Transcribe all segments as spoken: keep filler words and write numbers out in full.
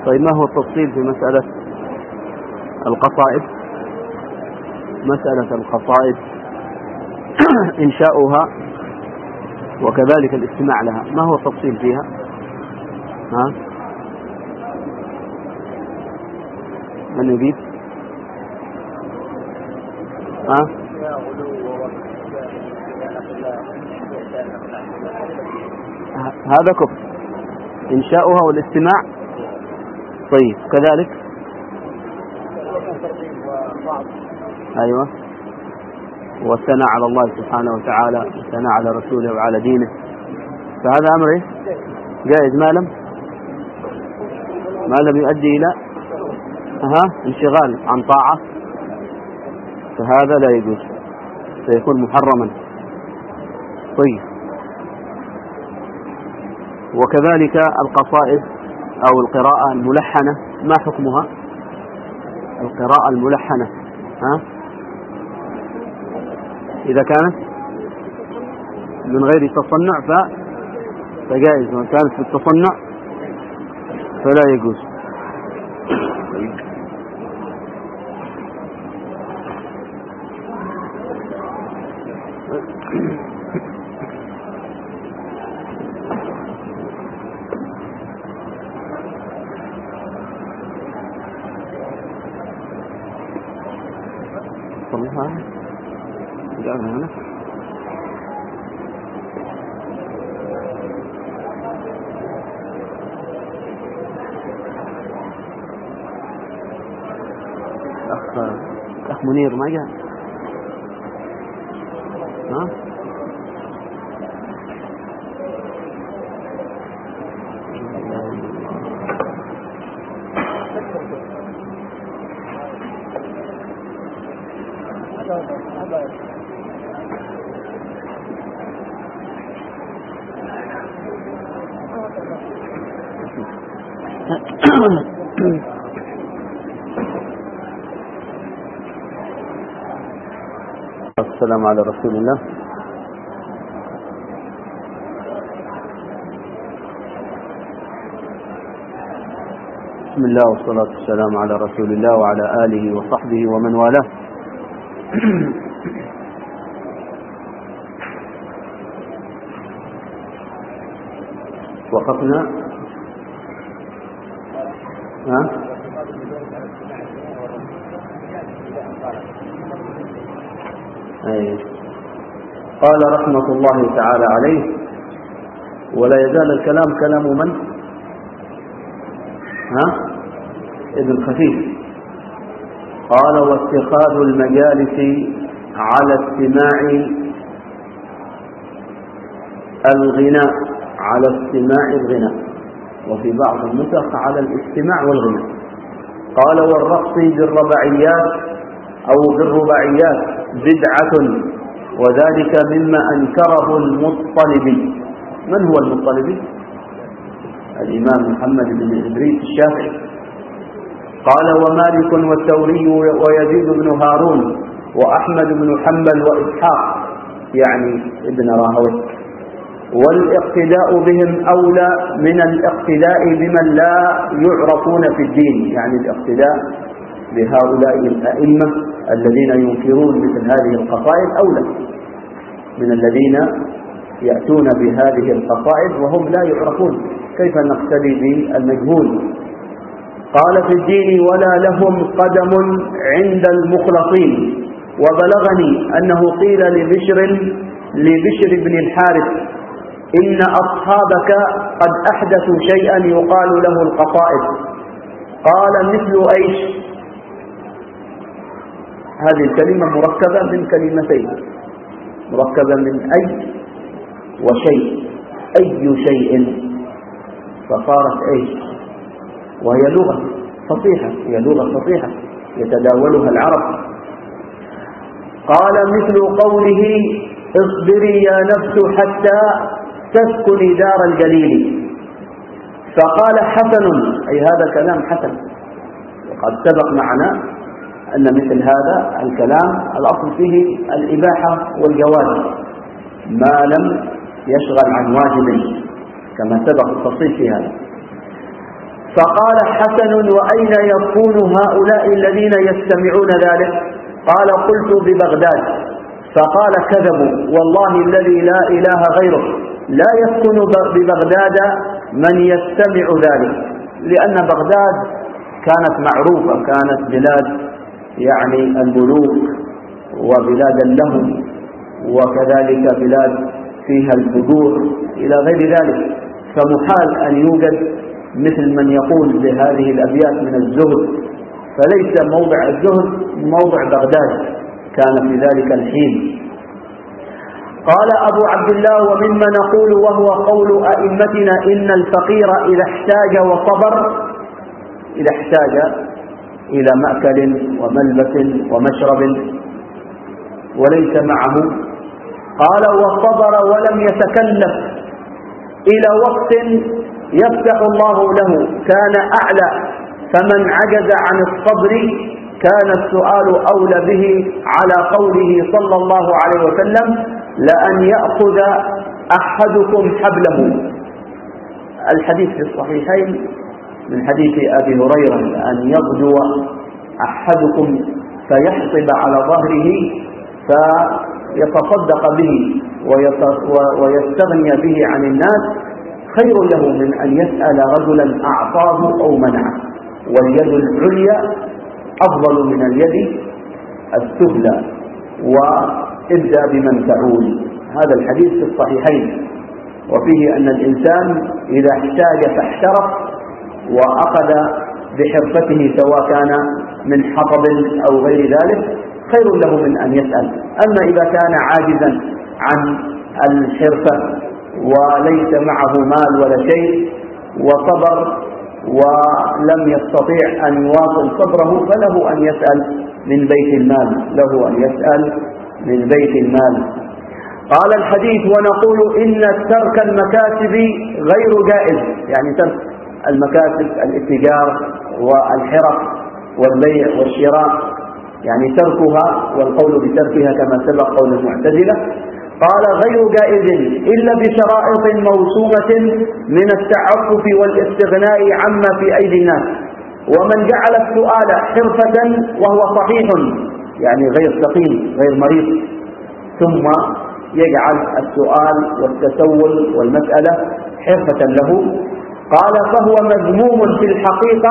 طيب ما هو التفصيل في مسألة القصائد؟ مسألة القصائد إنشاؤها وكذلك الاستماع لها، ما هو التفصيل فيها؟ ها؟ من يجيب؟ ها؟ هذا كفر إنشاؤها والاستماع. طيب كذلك أيوة، والثناء على الله سبحانه وتعالى والثناء على رسوله وعلى دينه، فهذا أمر إيه؟ جائز ما لم ما لم يؤدي إلى أها انشغال عن طاعة، فهذا لا يجوز، سيكون محرما. طيب وكذلك القصائد أو القراءة الملحنة، ما حكمها؟ القراءة الملحنة ها؟ إذا كانت من غير تصنع ف... فجائز، وإن كانت في التصنع فلا يجوز. صلها جاءنا هنا أخ أخ منير ما جاء ها؟ السلام على رسول الله. بسم الله والصلاة والسلام على رسول الله وعلى آله وصحبه ومن والاه. وقفنا ها؟ أيه. قال رحمة الله تعالى عليه: ولا يزال الكلام كلام من؟ ها؟ ابن خفيف. قال: واتخاذ المجالس على استماع الغناء على استماع الغناء، وفي بعض النسخ على الاستماع والغناء. قال: والرقص بالرباعيات أو بالرباعيات بدعة، وذلك مما أنكره المطلبي. من هو المطلبي؟ الإمام محمد بن إدريس الشافعي. قال: ومالك والثوري ويزيد بن هارون وأحمد بن حنبل وإسحاق، يعني ابن راهويه. والاقتداء بهم أولى من الاقتداء بمن لا يعرفون في الدين، يعني الاقتداء بهؤلاء الأئمة الذين ينكرون مثل هذه القصائد أولى من الذين يأتون بهذه القصائد وهم لا يعرفون. كيف نقتدي بالمجهول؟ قال: في الدين ولا لهم قدم عند المخلصين. وبلغني أنه قيل لبشر لبشر بن الحارث: إن أصحابك قد أحدثوا شيئا يقال له القصائد. قال: مثل أيش؟ هذه الكلمة مركبة من كلمتين، مركبة من أي وشيء، أي شيء، فصارت أيش، وهي لغة فصيحة، هي لغة فصيحة يتداولها العرب. قال: مثل قوله: اصبري يا نفس حتى تسكني دار الجليل. فقال: حسن، أي هذا كلام حسن. وقد سبق معنا أن مثل هذا الكلام الأصل فيه الإباحة والجواز ما لم يشغل عن واجب، كما سبق التفصيل في هذا. فقال حسن: وأين يكون هؤلاء الذين يستمعون ذلك؟ قال: قلت: ببغداد. فقال: كذبوا، والله الذي لا إله غيره لا يسكن ببغداد من يستمع ذلك، لأن بغداد كانت معروفة، كانت بلاد يعني الملوك وبلاد اللهو، وكذلك بلاد فيها الفجور إلى غير ذلك، فمحال أن يوجد مثل من يقول بهذه الأبيات من الزهد، فليس موضع الزهد موضع بغداد كان في ذلك الحين. قال أبو عبد الله: ومما نقول وهو قول أئمتنا إن الفقير إذا احتاج وصبر، إذا احتاج إلى مأكل وملبس ومشرب وليس معه، قال: وصبر ولم يتكلف إلى وقت يفتح الله له كان أعلى، فمن عجز عن الصبر كان السؤال أولى به، على قوله صلى الله عليه وسلم: لأن يأخذ أحدكم حبله. الحديث في الصحيحين من حديث أبي هريرة: أن يغدو أحدكم فيحصب على ظهره فيتصدق به ويستغني به عن الناس خير له من أن يسأل رجلا أعطاه أو منعه، واليد العليا أفضل من اليد السفلى، وابدأ بمن تعول. هذا الحديث في الصحيحين، وفيه أن الإنسان إذا احتاج فاحترف وأخذ بحرفته سواء كان من حطب أو غير ذلك خير له من أن يسأل. أما إذا كان عاجزا عن الحرفة وليس معه مال ولا شيء وصبر ولم يستطيع أن يواصل صبره، فله أن يسأل من بيت المال، له أن يسأل من بيت المال. قال الحديث: ونقول إن ترك المكاسب غير جائز، يعني ترك المكاسب الاتجار والحرف والبيع والشراء، يعني تركها، والقول بتركها كما سبق قول المعتزلة. قال: غير جائز إلا بشرائط موسومة من التعفف والاستغناء عما في أيدي الناس. ومن جعل السؤال حرفة وهو صحيح، يعني غير سقيم غير مريض، ثم يجعل السؤال والتسول والمسألة حرفة له، قال: فهو مذموم في الحقيقة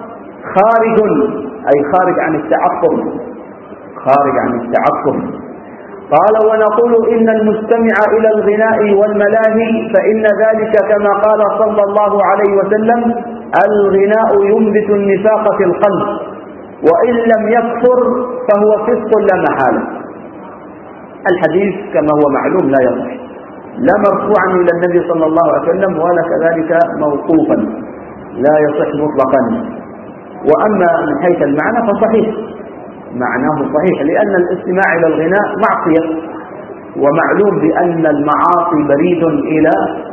خارج، أي خارج عن التعفف، خارج عن التعفف. قال: ونقول إن المستمع إلى الغناء والملاهي فإن ذلك كما قال صلى الله عليه وسلم: الغناء ينبت النفاق في القلب، وإن لم يكفر فهو فسق لا محالة. الحديث كما هو معلوم لا يصح، لا مرفوعا إلى النبي صلى الله عليه وسلم ولا كذلك موقوفا، لا يصح مطلقا. وأما من حيث المعنى فصحيح، معناه صحيح، لأن الاستماع إلى الغناء معصية، ومعلوم بأن المعاصي بريد إلى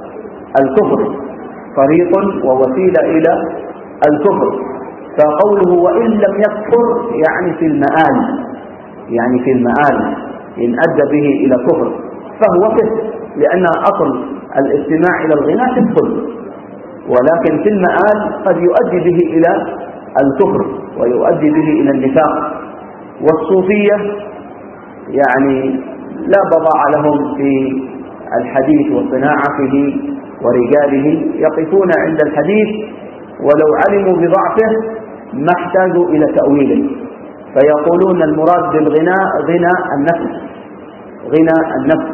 الكفر، طريق ووسيلة إلى الكفر. فقوله وإن لم يكفر يعني في المآل، يعني في المآل إن أدى به إلى كفر فهو فسق، لأن أصل الاستماع إلى الغناء فسق، ولكن في المآل قد يؤدي به إلى الكفر ويؤدي به إلى النفاق. والصوفية يعني لا بضاعة لهم في الحديث وصناعته ورجاله، يقفون عند الحديث ولو علموا بضعفه ما احتاجوا إلى تأويله، فيقولون المراد بالغناء غنى النفس، غنى النفس.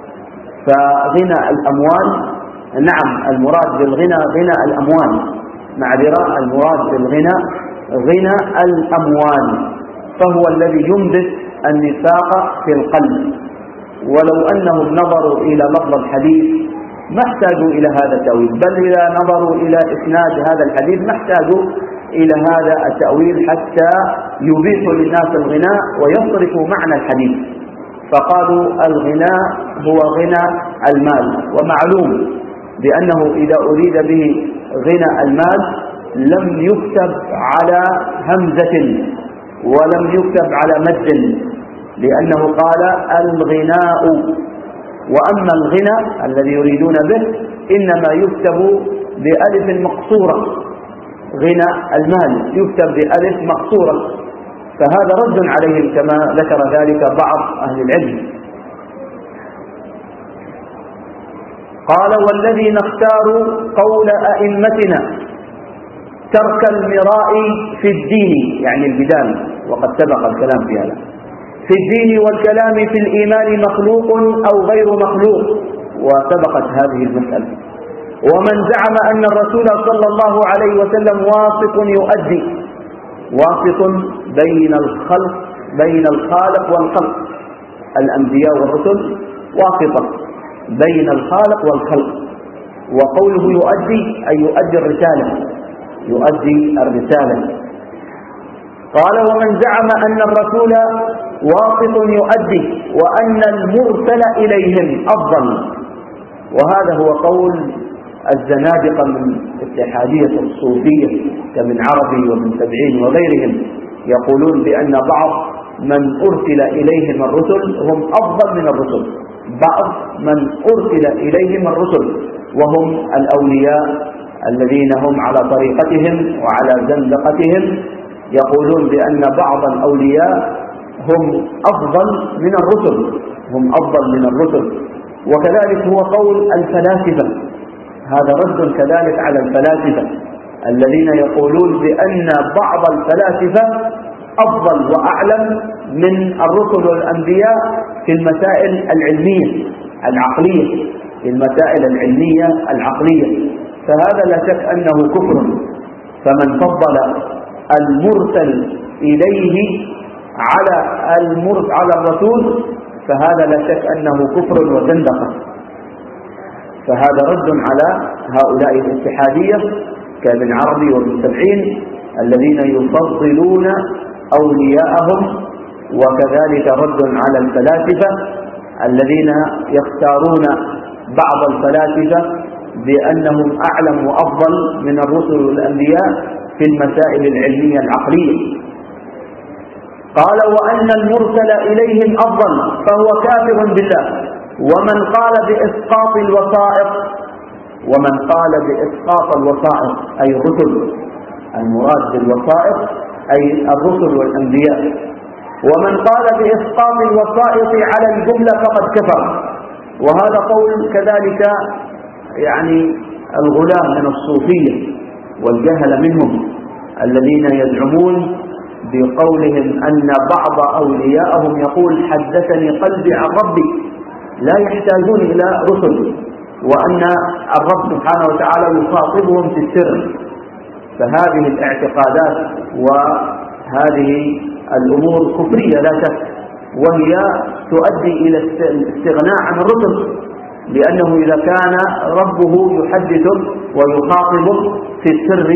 فغنى الأموال، نعم المراد بالغنى غنى الأموال، معذرة، المراد بالغنى غنى الأموال، فهو الذي ينبت النفاق في القلب. ولو أنهم نظروا إلى لفظ الحديث ما احتاجوا إلى هذا التأويل، بل إذا نظروا إلى إسناد هذا الحديث ما احتاجوا إلى هذا التأويل حتى يبيحوا للناس الغناء ويصرفوا معنى الحديث، فقالوا الغناء هو غنى المال. ومعلوم بأنه إذا أريد به غنى المال لم يكتب على همزة ولم يكتب على مد، لأنه قال الغناء. وأما الغنى الذي يريدون به إنما يكتب بألف مقصورة، غنى المال، يكتب بألف مقصورة، فهذا رد عليهم كما ذكر ذلك بعض أهل العلم. قال والذي نختار قول أئمتنا ترك المراء في الدين، يعني البدال، وقد سبق الكلام في هذا، في الدين والكلام في الإيمان مخلوق أو غير مخلوق، وسبقت هذه المسألة. ومن زعم أن الرسول صلى الله عليه وسلم واسط يؤدي، واسط بين الخلق بين الخالق والخلق، الأنبياء والرسل واسطة بين الخالق والخلق، وقوله يؤدي أي يؤدي الرسالة، يؤدي الرسالة. قال ومن زعم أن الرسول واسط يؤدي وأن المرسل إليهم أفضل، وهذا هو قول الزنادقة من اتحادية الصوفية كمن عربي ومن سبعين وغيرهم، يقولون بأن بعض من أرسل إليهم الرسل هم أفضل من الرسل، بعض من أرسل إليهم الرسل وهم الأولياء الذين هم على طريقتهم وعلى زندقتهم، يقولون بأن بعض الأولياء هم أفضل من الرسل، هم أفضل من الرسل. وكذلك هو قول الفلاسفة، هذا رد كذلك على الفلاسفة الذين يقولون بأن بعض الفلاسفة أفضل وأعلم من الرسل والأنبياء في المسائل العلمية العقلية، في المسائل العلمية العقلية، فهذا لا شك أنه كفر. فمن فضل المرسل إليه على المرسل على الرسول فهذا لا شك أنه كفر وزندقة. فهذا رد على هؤلاء الاتحادية كابن عربي وابن سبعين الذين يفضلون أولياءهم، وكذلك رد على الفلاسفة الذين يختارون بعض الفلاسفة بأنهم أعلم وأفضل من الرسل والأنبياء في المسائل العلمية العقلية. قال وأن المرسل إليهم أفضل فهو كافر بالله. ومن قال بإسقاط الوسائط، ومن قال بإسقاط الوسائط أي الرسل، المراد بالوسائط أي الرسل والأنبياء، ومن قال بإسقاط الوسائط على الجملة فقد كفر. وهذا قول كذلك يعني الغلاة من الصوفية والجهل منهم الذين يزعمون بقولهم أن بعض أولياءهم يقول حدثني قلبي عن ربي، لا يحتاجون إلى رسل، وأن الرب سبحانه وتعالى يخاطبهم في السر. فهذه الاعتقادات وهذه الأمور كفرية لا شك، وهي تؤدي إلى الاستغناء عن الرسل، لأنه إذا كان ربه يحدثه ويخاطبه في السر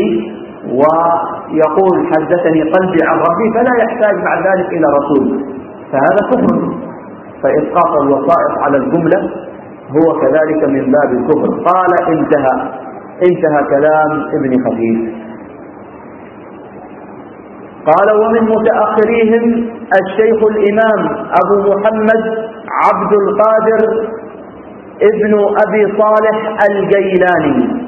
ويقول حدثني قلبي عن ربي فلا يحتاج بعد ذلك إلى رسول، فهذا كفر. فإسقاط الوسائط على الجملة هو كذلك من باب الكفر. قال انتهى انتهى كلام ابن خفيف. قال ومن متأخريهم الشيخ الإمام أبو محمد عبد القادر ابن أبي صالح الجيلاني،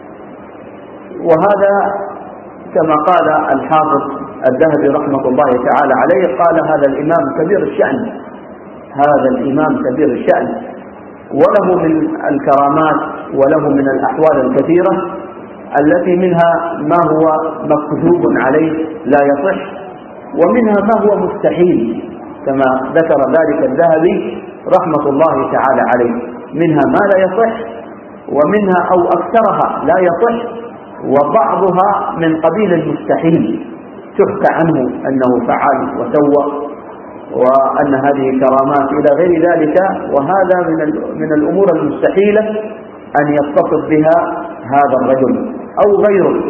وهذا كما قال الحافظ الذهبي رحمة الله تعالى عليه، قال هذا الإمام كبير الشأن، هذا الإمام كبير الشأن، وله من الكرامات وله من الأحوال الكثيرة التي منها ما هو مكذوب عليه لا يصح، ومنها ما هو مستحيل كما ذكر ذلك الذهبي رحمة الله تعالى عليه، منها ما لا يصح ومنها أو أكثرها لا يصح، وبعضها من قبيل المستحيل تحكى عنه أنه فعل وسوى وأن هذه كرامات إلى غير ذلك، وهذا من من الأمور المستحيلة أن يتصف بها هذا الرجل أو غيره.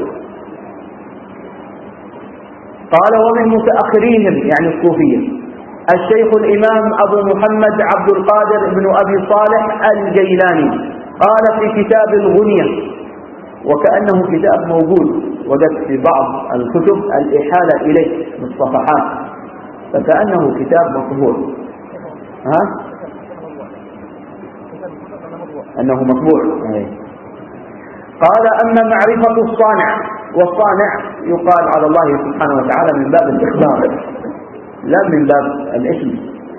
قال ومن متأخريهم يعني الصوفية الشيخ الإمام أبو محمد عبد القادر بن أبي صالح الجيلاني، قال في كتاب الغنية، وكأنه كتاب موجود، وجدت في بعض الكتب الإحالة إليه بالصفحات، فكأنه كتاب مطبوع، ها؟ أنه مطبوع. قال أما معرفة الصانع والصانع يقال على الله سبحانه وتعالى من باب الإخبار لا من باب الاسم.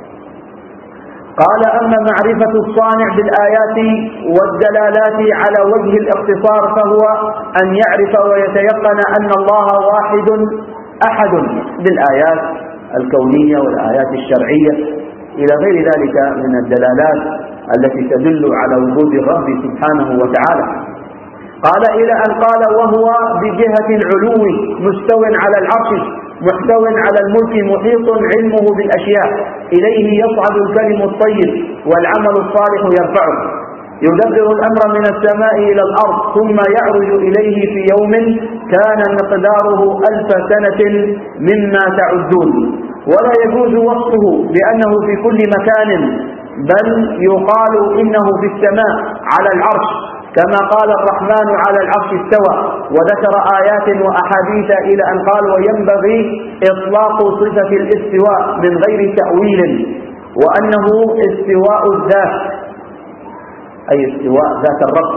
قال أما معرفة الصانع بالآيات والدلالات على وجه الاختصار فهو أن يعرف ويتيقن أن الله واحد أحد بالآيات الكونية والآيات الشرعية إلى غير ذلك من الدلالات التي تدل على وجود الرب سبحانه وتعالى. قال إلى أن قال وهو بجهة العلو مستو على العرش محتو على الملك محيط علمه بالأشياء إليه يصعد الكلم الطيب والعمل الصالح يرفعه يدبر الأمر من السماء إلى الأرض ثم يعرج إليه في يوم كان مقداره ألف سنة مما تعدون. ولا يجوز وصفه بأنه في كل مكان بل يقال إنه في السماء على العرش كما قال الرحمن على العرش استوى وذكر آيات وأحاديث إلى أن قال وينبغي إطلاق صفة الاستواء من غير تأويل وأنه استواء الذات أي استواء ذات الرب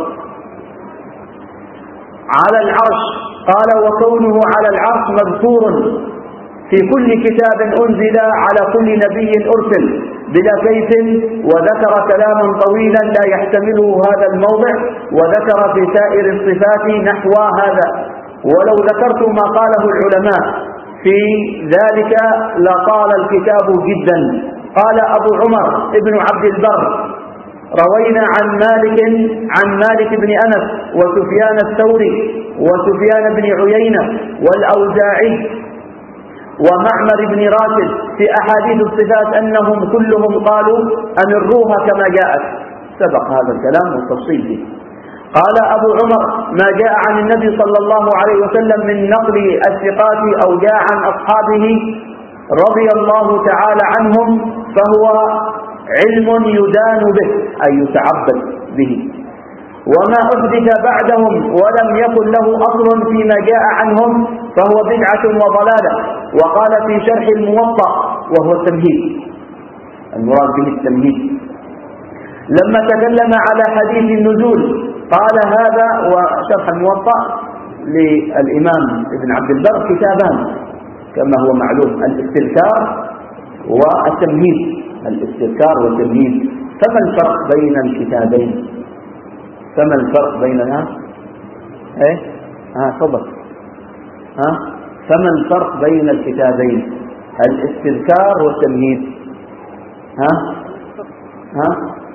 على العرش. قال وكونه على العرش مذكور في كل كتاب أنزل على كل نبي أرسل بلا كيف وذكر كلاما طويلا لا يحتمله هذا الموضع وذكر في سائر الصفات نحو هذا. ولو ذكرت ما قاله العلماء في ذلك لطال الكتاب جدا. قال أبو عمر ابن عبد البر روينا عن مالك عن مالك بن أنس وسفيان الثوري وسفيان بن عيينة والأوزاعي ومعمر بن راشد في أحاديث الصفات أنهم كلهم قالوا أمروها كما جاءت. سبق هذا الكلام والتفصيل فيه. قال أبو عمر ما جاء عن النبي صلى الله عليه وسلم من نقل الثقات أو جاء عن أصحابه رضي الله تعالى عنهم فهو علم يدان به أي يتعبد به وما أحدث بعدهم ولم يكن له أصل فيما جاء عنهم فهو بدعة وضلالة. وقال في شرح الموطأ وهو التمهيد المراد به التمهيد لما تكلم على حديث النزول قال هذا وشرح الموطأ للإمام ابن عبد البر كتابان كما هو معلوم الاستذكار والتمهيد الاستذكار والتمهيد. فما الفرق بين الكتابين؟ فما الفرق بينها؟ ايه ها تفضل ها فما الفرق بين الكتابين الاستذكار والتمهيد؟ ها ها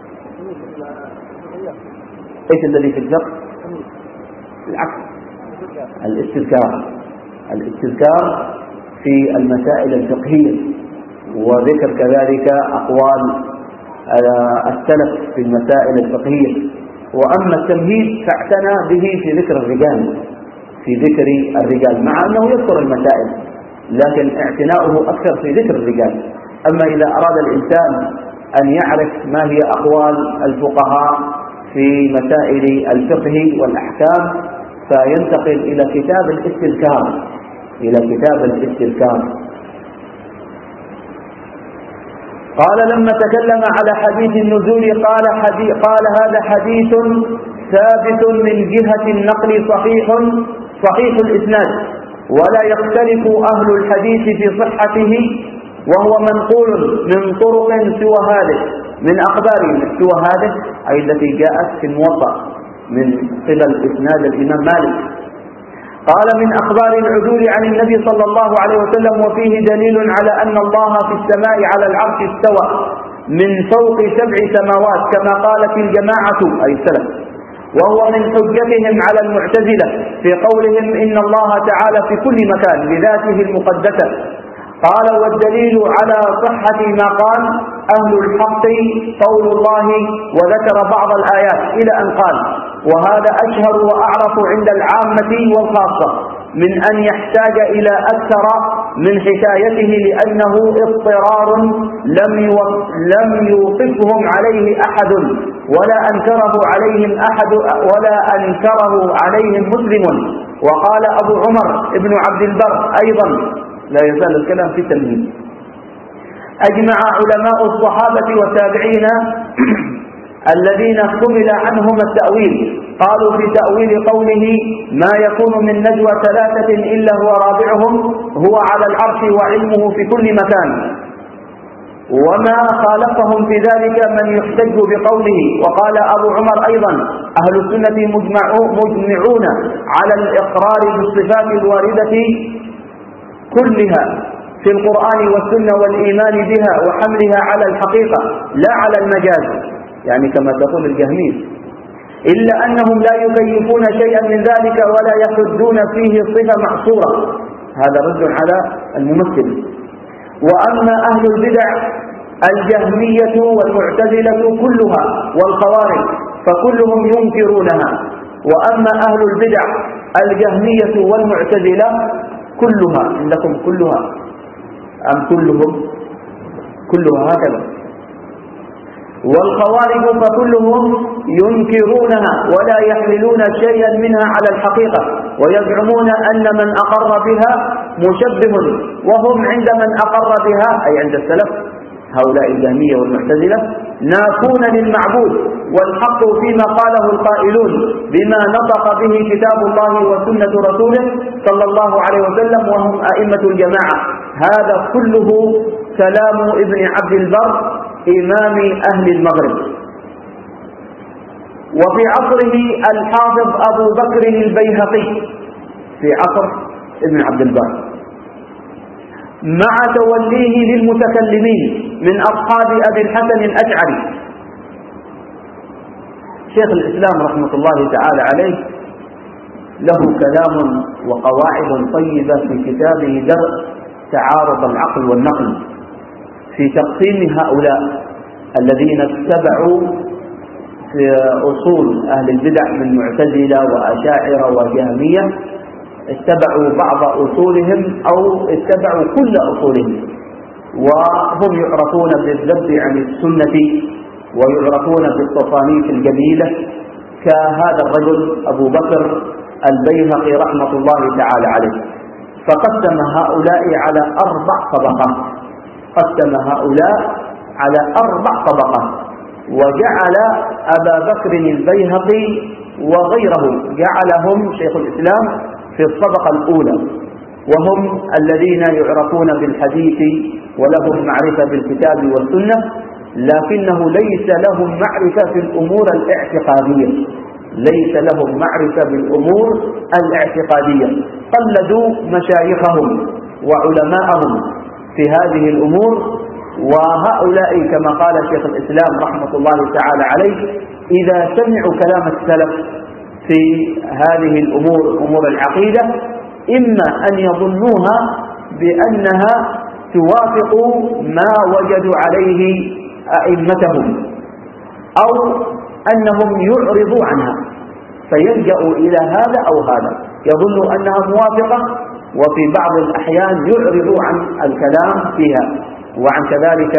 ايش الذي في الفقه؟ العكس. الاستذكار الاستذكار في المسائل الفقهية وذكر كذلك أقوال السلف في المسائل الفقهية. وأما التمهيد فاعتنى به في ذكر الرجال في ذكر الرجال مع أنه يذكر المسائل لكن اعتناؤه أكثر في ذكر الرجال. أما إذا أراد الإنسان أن يعرف ما هي أقوال الفقهاء في مسائل الفقه والأحكام فينتقل إلى كتاب الاستذكار إلى كتاب الاستذكار. قال لما تكلم على حديث النزول قال, حديث قال هذا حديث ثابت من جهة النقل صحيح صحيح الإسناد ولا يختلف أهل الحديث في صحته وهو منقول من طرق سوى هذه من أخبار سوى هذه أي التي جاءت في الموطأ من قبل إسناد الإمام مالك. قال من أخبار العدول عن النبي صلى الله عليه وسلم وفيه دليل على أن الله في السماء على العرش استوى من فوق سبع سماوات كما قالت الجماعة أي السلف وهو من حجتهم على المعتزلة في قولهم إن الله تعالى في كل مكان بذاته المقدسة. قال والدليل على صحة ما قال أهل الحق قول الله وذكر بعض الآيات إلى أن قال وهذا أشهر وأعرف عند العامة والخاصة من أن يحتاج إلى أكثر من حكايته لأنه اضطرار لم لم يوقفهم عليه أحد ولا أنكره عليهم أحد ولا أنكره عليهم مسلم. وقال أبو عمر ابن عبد البر أيضا لا يزال الكلام في التمهيد أجمع علماء الصحابة والتابعين الذين حمل عنهم التأويل. قالوا في تأويل قوله ما يكون من نجوى ثلاثة إلا هو رابعهم هو على العرش وعلمه في كل مكان. وما خالفهم في ذلك من يحتج بقوله. وقال أبو عمر أيضا أهل السنة مجمعون على الإقرار بالصفات الواردة كلها في القرآن والسنة والإيمان بها وحملها على الحقيقة لا على المجاز، يعني كما تقول الجهمية، إلا أنهم لا يكيفون شيئا من ذلك ولا يحدون فيه صفة محصورة. هذا رد على الممثل. وأما أهل البدع الجهمية والمعتزلة كلها والخوارج فكلهم ينكرونها. وأما أهل البدع الجهمية والمعتزلة كلها، عندكم كلها أم كلهم؟ كلها هكذا. والخوارج فكلهم ينكرونها ولا يحملون شيئا منها على الحقيقة ويزعمون أن من أقر بها مشبه، وهم عند من أقر بها أي عند السلف هؤلاء الجهمية والمعتزلة نافون للمعبود، والحق فيما قاله القائلون بما نطق به كتاب الله وسنة رسوله صلى الله عليه وسلم وهم أئمة الجماعة. هذا كله كلام ابن عبد البر إمام أهل المغرب. وفي عصره الحافظ أبو بكر البيهقي في عصر ابن عبد البر مع توليه للمتكلمين من أصحاب أبي الحسن الأشعري. شيخ الإسلام رحمة الله تعالى عليه له كلام وقواعد طيبة في كتابه درء تعارض العقل والنقل في تقسيم هؤلاء الذين اتبعوا في أصول أهل البدع من معتزلة وأشاعرة وجهمية، اتبعوا بعض أصولهم أو اتبعوا كل أصولهم، وهم يعرفون بالذب عن السنة ويعرفون بالتصانيف الجميلة كهذا الرجل أبو بكر البيهقي رحمة الله تعالى عليه. فقسم هؤلاء على أربع طبقات، قسم هؤلاء على أربع طبقات، وجعل أبا بكر البيهقي وغيره جعلهم شيخ الإسلام في الطبقة الأولى، وهم الذين يعرفون بالحديث ولهم معرفة بالكتاب والسنة، لكنه ليس لهم معرفة في الأمور الاعتقادية، ليس لهم معرفة بالأمور الاعتقادية، قلدوا مشايخهم وعلماءهم في هذه الأمور. وهؤلاء كما قال شيخ الإسلام رحمة الله تعالى عليه إذا سمعوا كلام السلف في هذه الأمور أمور العقيدة إما أن يظنوها بأنها توافق ما وجدوا عليه أئمتهم أو أنهم يعرضوا عنها، فيلجأوا إلى هذا أو هذا، يظنوا أنها موافقة وفي بعض الأحيان يعرضوا عن الكلام فيها وعن كذلك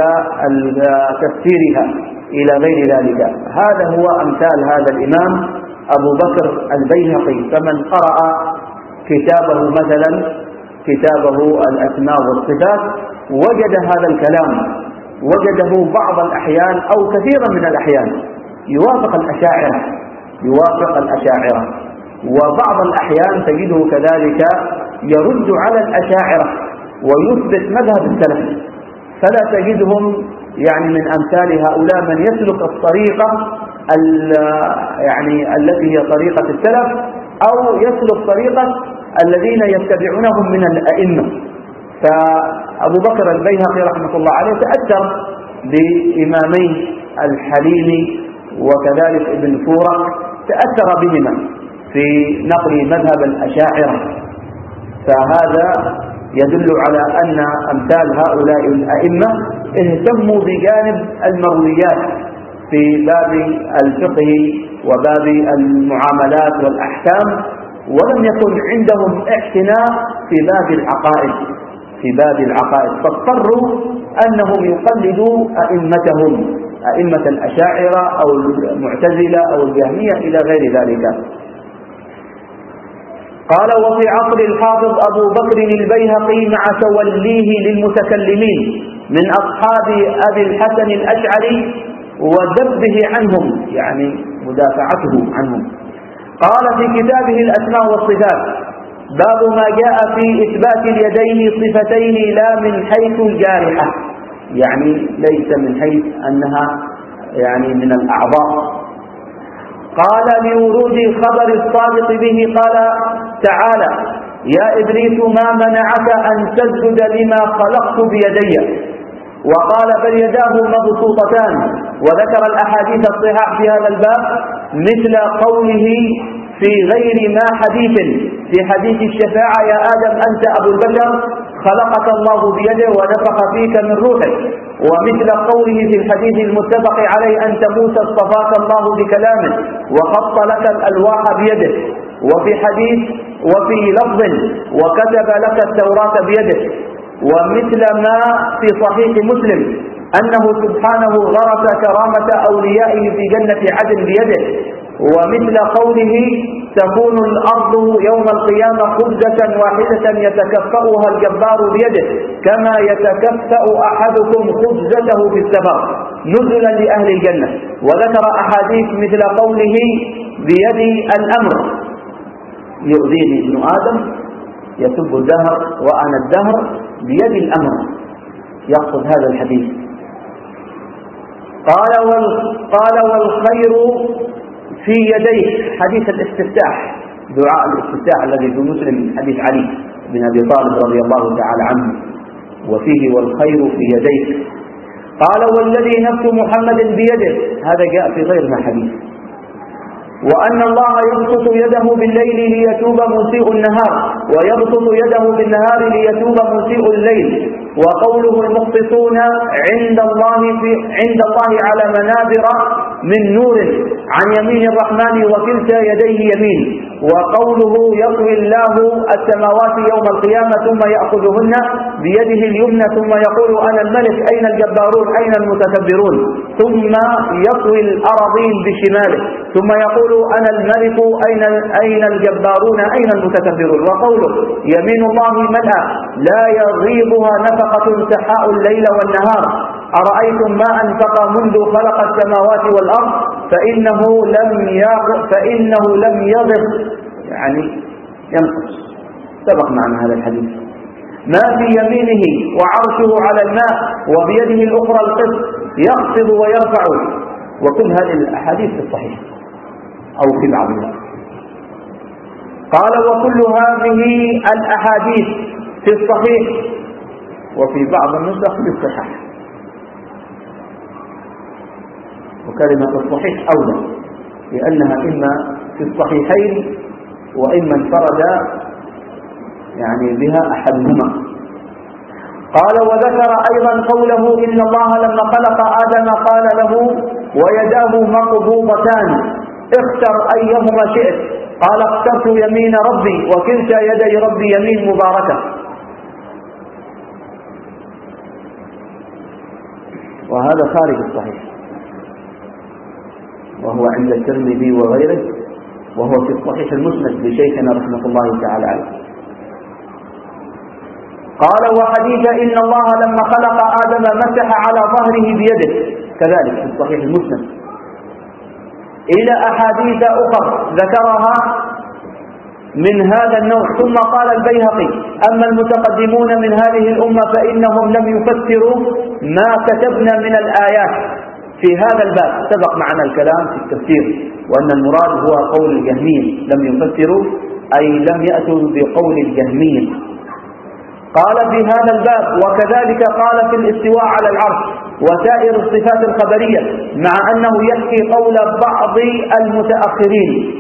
تفسيرها إلى غير ذلك. هذا هو أمثال هذا الإمام أبو بكر البيهقي. فمن قرأ كتابه مثلا كتابه الأسماء والصفات وجد هذا الكلام، وجده بعض الأحيان أو كثيرا من الأحيان يوافق الأشاعرة يوافق الأشاعرة وبعض الأحيان تجده كذلك يرد على الأشاعرة ويثبت مذهب السلف. فلا تجدهم يعني من أمثال هؤلاء من يسلك الطريقة يعني التي هي طريقة السلف أو يسلك طريقة الذين يتبعونهم من الأئمة. فأبو بكر البيهقي رحمة الله عليه تأثر بإمامين الحليمي وكذلك ابن فورة، تأثر بهما في نقل مذهب الأشاعرة. فهذا يدل على أن أمثال هؤلاء الأئمة اهتموا بجانب المرويات في باب الفقه وباب المعاملات والأحكام، ولم يكن عندهم اعتناء في باب العقائد في باب العقائد فاضطروا أنهم يقلدوا أئمتهم أئمة الأشاعرة أو المعتزلة أو الجهمية إلى غير ذلك. قال وفي عصر الحافظ أبو بكر البيهقي مع توليه للمتكلمين من أصحاب أبي الحسن الأشعري وذبه عنهم، يعني مدافعته عنهم. قال في كتابه الأسماء والصفات: باب ما جاء في إثبات اليدين صفتين لا من حيث الجارحة، يعني ليس من حيث أنها يعني من الأعضاء. قال لورود خبر الصادق به، قال تعالى: يا إبليس ما منعك أن تسجد لما خلقت بيدي. وقال: بل يداه مبسوطتان. وذكر الأحاديث الصحاح في هذا الباب مثل قوله في غير ما حديث في حديث الشفاعة: يا آدم أنت أبو البشر، خلقك الله بيده ونفخ فيك من روحه. ومثل قوله في الحديث المتفق عليه: أنت موسى اصطفاك الله بكلامه وخط لك الألواح بيده. وفي حديث وفي لفظ: وكتب لك التوراة بيده. ومثل ما في صحيح مسلم أنه سبحانه غرس كرامة أوليائه في جنة عدن بيده. ومثل قوله: تكون الأرض يوم القيامة خبزة واحدة يتكفأها الجبار بيده، كما يتكفأ أحدكم خبزته في السفر نزلا لأهل الجنة. وذكر أحاديث مثل قوله: بيدي الأمر، يؤذيني ابن آدم يسب الدهر وأنا الدهر بيدي الأمر، يقصد هذا الحديث. قال وال... قال والخير في يديك، حديث الاستفتاح، دعاء الاستفتاح الذي في مسلم حديث علي بن أبي طالب رضي الله تعالى عنه، وفيه والخير في يديك. قال: والذي نفس محمد بيده، هذا جاء في غير ما حديث. وأن الله يبسط يده بالليل ليتوب مسيء النهار، ويبسط يده بالنهار ليتوب مسيء الليل. وقوله: المقسطون عند الله في عند الله على منابر من نور عن يمين الرحمن وكلتا يديه يمين. وقوله: يطوي الله السماوات يوم القيامة ثم يأخذهن بيده اليمنى ثم يقول: أنا الملك أين الجبارون أين المتكبرون، ثم يطوي الأراضين بشماله ثم يقول: أنا الملك أين أين الجبارون أين المتكبرون. وقوله: يمين الله ملأى لا يغيبها نفقة سحاء الليل والنهار، أرأيتم ما أنفق منذ خلق السماوات والأرض فإنه لم يغ فإنه لم يغض، يعني ينقص. سبق معنا هذا الحديث. ما في يمينه وعرشه على الماء وبيده الأخرى القسط يخفض ويرفع. وكل هذه الأحاديث في الصحيح أو في بعضها. قال: وكل هذه الأحاديث في الصحيح وفي بعض النسخ في الصحيح. وكلمة الصحيح أولى لأنها إما في الصحيحين وإما انفرد يعني بها أحدهما. قال: وذكر أيضا قوله: إن الله لما خلق آدم قال له: ويداه مقبوضتان اختر أيهما شئت. قال: اخترت يمين ربي وكلتا يدي ربي يمين مباركة. وهذا خارج الصحيح، وهو عند الترمذي وغيره، وهو في الصحيح المسند لشيخنا رحمة الله تعالى عليه. قال: وحديث إن الله لما خلق آدم مسح على ظهره بيده، كذلك في الصحيح المسند. إلى أحاديث أخرى ذكرها من هذا النوع. ثم قال البيهقي: أما المتقدمون من هذه الأمة فإنهم لم يفسروا ما كتبنا من الآيات في هذا الباب. سبق معنا الكلام في التفسير وأن المراد هو قول الجهميين، لم يفسروا أي لم يأتوا بقول الجهميين. قال في هذا الباب: وكذلك قال في الاستواء على العرش وسائر الصفات الخبرية، مع أنه يحكي قول بعض المتأخرين.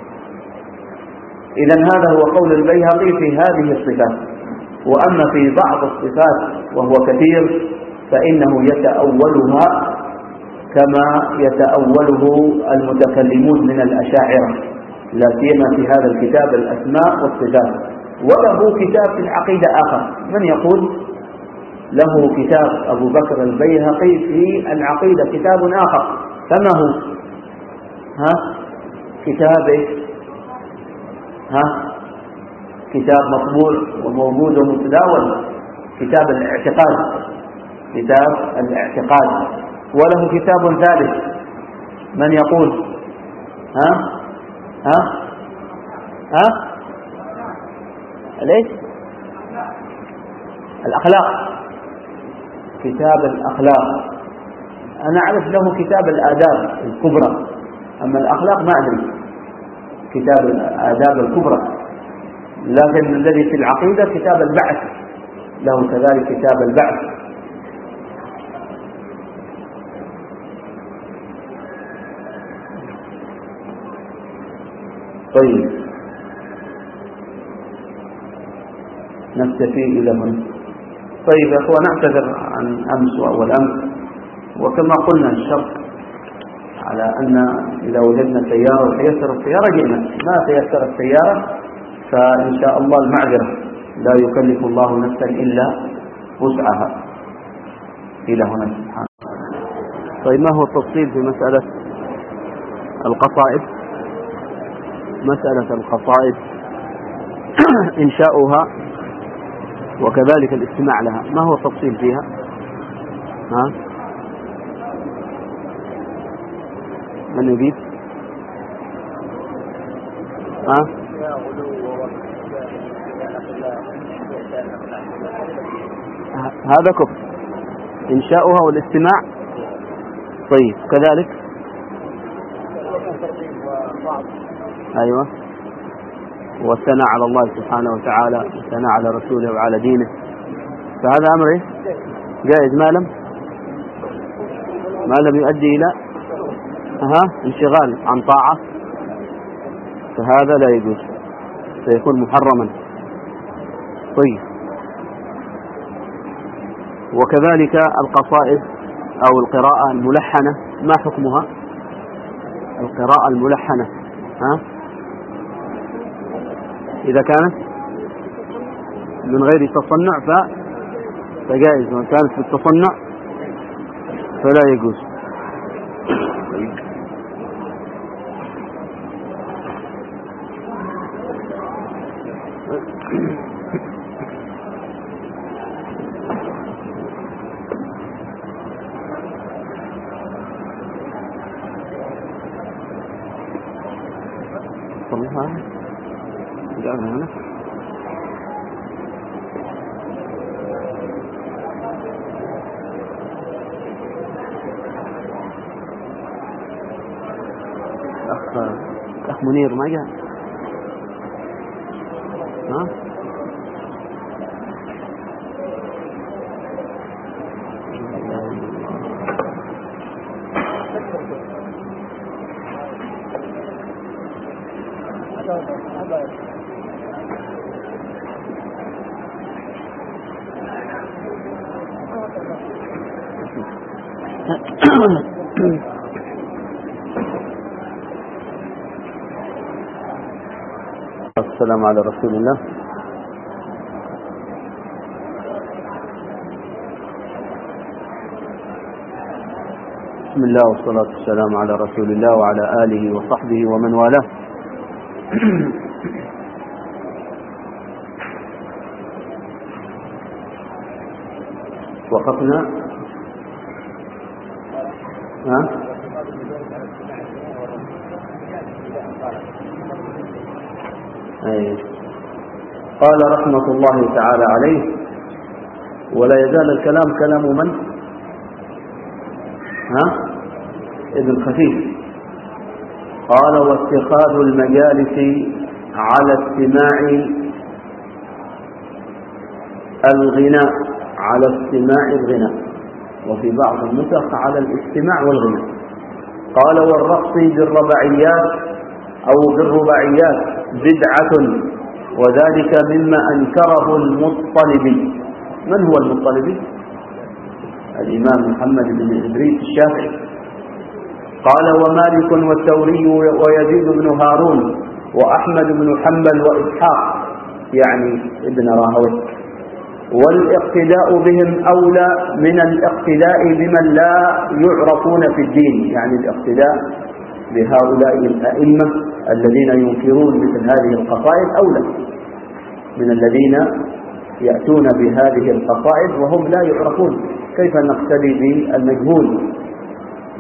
إذن هذا هو قول البيهقي في هذه الصفات. وأما في بعض الصفات وهو كثير فإنه يتأولها كما يتأوله المتكلمون من الأشاعرة، لا سيما في هذا الكتاب الأسماء والصفات. وله كتاب في العقيدة آخر، من يقول له كتاب أبو بكر البيهقي في العقيدة كتاب آخر، فما هو؟ ها كتابه ها كتاب مطبوع وموجود ومتداول، كتاب الاعتقاد، كتاب الاعتقاد وله كتاب ثالث، من يقول؟ ها ها ها ليش؟ الأخلاق، كتاب الأخلاق. أنا أعرف له كتاب الآداب الكبرى، أما الأخلاق ما أدري. كتاب الآداب الكبرى، لكن الذي في العقيدة كتاب البعث، له كذلك كتاب البعث. طيب نكتفي إلى هنا. طيب يا أخوان، نعتذر عن أمس وأول أمس، وكما قلنا الشرط على أن إذا وجدنا سيارة وتيسر السيارة جئنا، ما تيسر السيارة فإن شاء الله المعذرة، لا يكلف الله نفسا إلا وسعها. إلى هنا سبحانه. طيب ما هو التفصيل في مسألة القصائد؟ مسألة القصائد إنشاؤها وكذلك الاستماع لها، ما هو التفصيل فيها؟ ها؟ من يجيب؟ ها؟ هذا كفر إنشاؤها والاستماع. طيب كذلك أيوة، والثناء على الله سبحانه وتعالى والثناء على رسوله وعلى دينه، فهذا أمر إيه؟ جائز ما لم ما لم يؤدي إلى أها انشغال عن طاعة، فهذا لا يجوز، سيكون محرما. طيب وكذلك القصائد أو القراءة الملحنة، ما حكمها؟ القراءة الملحنة ها؟ إذا كانت من غير تصنع ف... فجائز، وإن كانت في التصنع فلا يجوز. صلها جاءنا هنا أخ أخ منير ما جاء ها؟ السلام على رسول الله. بسم الله والصلاة والسلام على رسول الله وعلى آله وصحبه ومن والاه. وقفنا ها؟ أي. قال رحمة الله تعالى عليه: ولا يزال الكلام كلام من؟ ها؟ ابن خفيف. قال: واتخاذ المجالس على استماع الغناء، على استماع الغناء، وفي بعض النسخ على الاستماع والغناء. قال: والرقص بالرباعيات أو بالرباعيات بدعة، وذلك مما أنكره المطلبي. من هو المطلبي؟ الإمام محمد بن إدريس الشافعي. قال: ومالك والثوري ويزيد بن هارون وأحمد بن حنبل وإسحاق، يعني ابن راهويه. والاقتداء بهم أولى من الاقتداء بمن لا يعرفون في الدين، يعني الاقتداء بهؤلاء الأئمة الذين ينكرون مثل هذه القصائد أولى من الذين يأتون بهذه القصائد وهم لا يعرفون. كيف نقتدي بالمجهول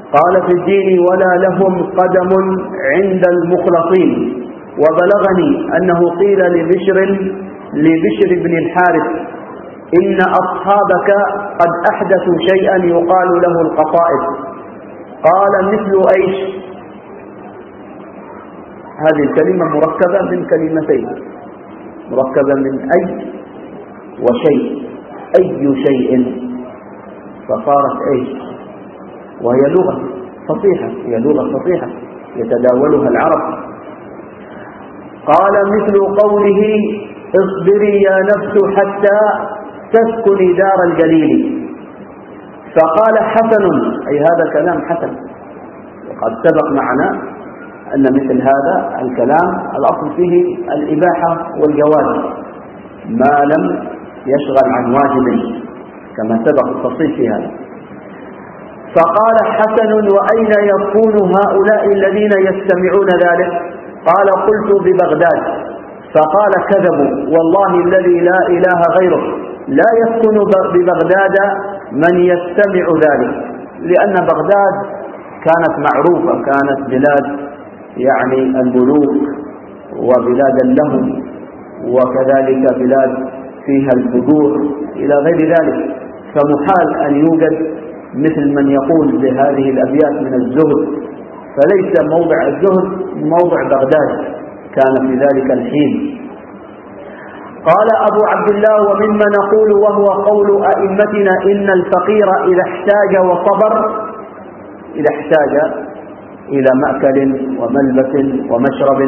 قال في الدين ولا لهم قدم عند المخلصين. وبلغني أنه قيل لبشر لبشر بن الحارث إن أصحابك قد أحدثوا شيئا يقال له القصائد. قال مثل أيش؟ هذه الكلمة مركبة من كلمتين، مركبة من أي وشيء، أي شيء، فصارت أيش، وهي لغة فصيحة، هي لغة فصيحة يتداولها العرب. قال مثل قوله اصبري يا نفس حتى تسكني دار الجليل. فقال حسن، أي هذا كلام حسن، وقد سبق معنا أن مثل هذا الكلام الأصل فيه الإباحة والجواز ما لم يشغل عن واجب كما سبق التفصيل في هذا. فقال حسن وأين يكون هؤلاء الذين يستمعون ذلك؟ قال قلت ببغداد. فقال كذبوا والله الذي لا إله غيره لا يسكن ببغداد من يستمع ذلك، لأن بغداد كانت معروفة، كانت بلاد يعني الملوك وبلاد اللهو، وكذلك بلاد فيها الفجور إلى غير ذلك، فمحال أن يوجد مثل من يقول بهذه الأبيات من الزهد، فليس موضع الزهد موضع بغداد كان في ذلك الحين. قال أبو عبد الله ومما نقول وهو قول أئمتنا إن الفقير إذا احتاج وصبر، إذا احتاج إلى مأكل وملبس ومشرب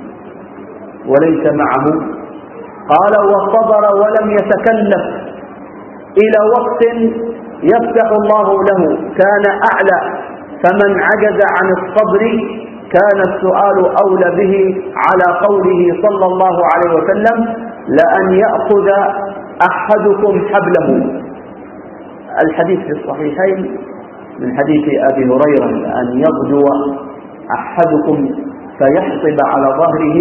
وليس معه، قال وصبر ولم يتكلف إلى وقت يفتح الله له كان أعلى، فمن عجز عن الصبر كان السؤال أولى به على قوله صلى الله عليه وسلم لأن يأخذ أحدكم حبله. الحديث في الصحيحين من حديث أبي هريرة أن يغدو أحدكم فيحصب على ظهره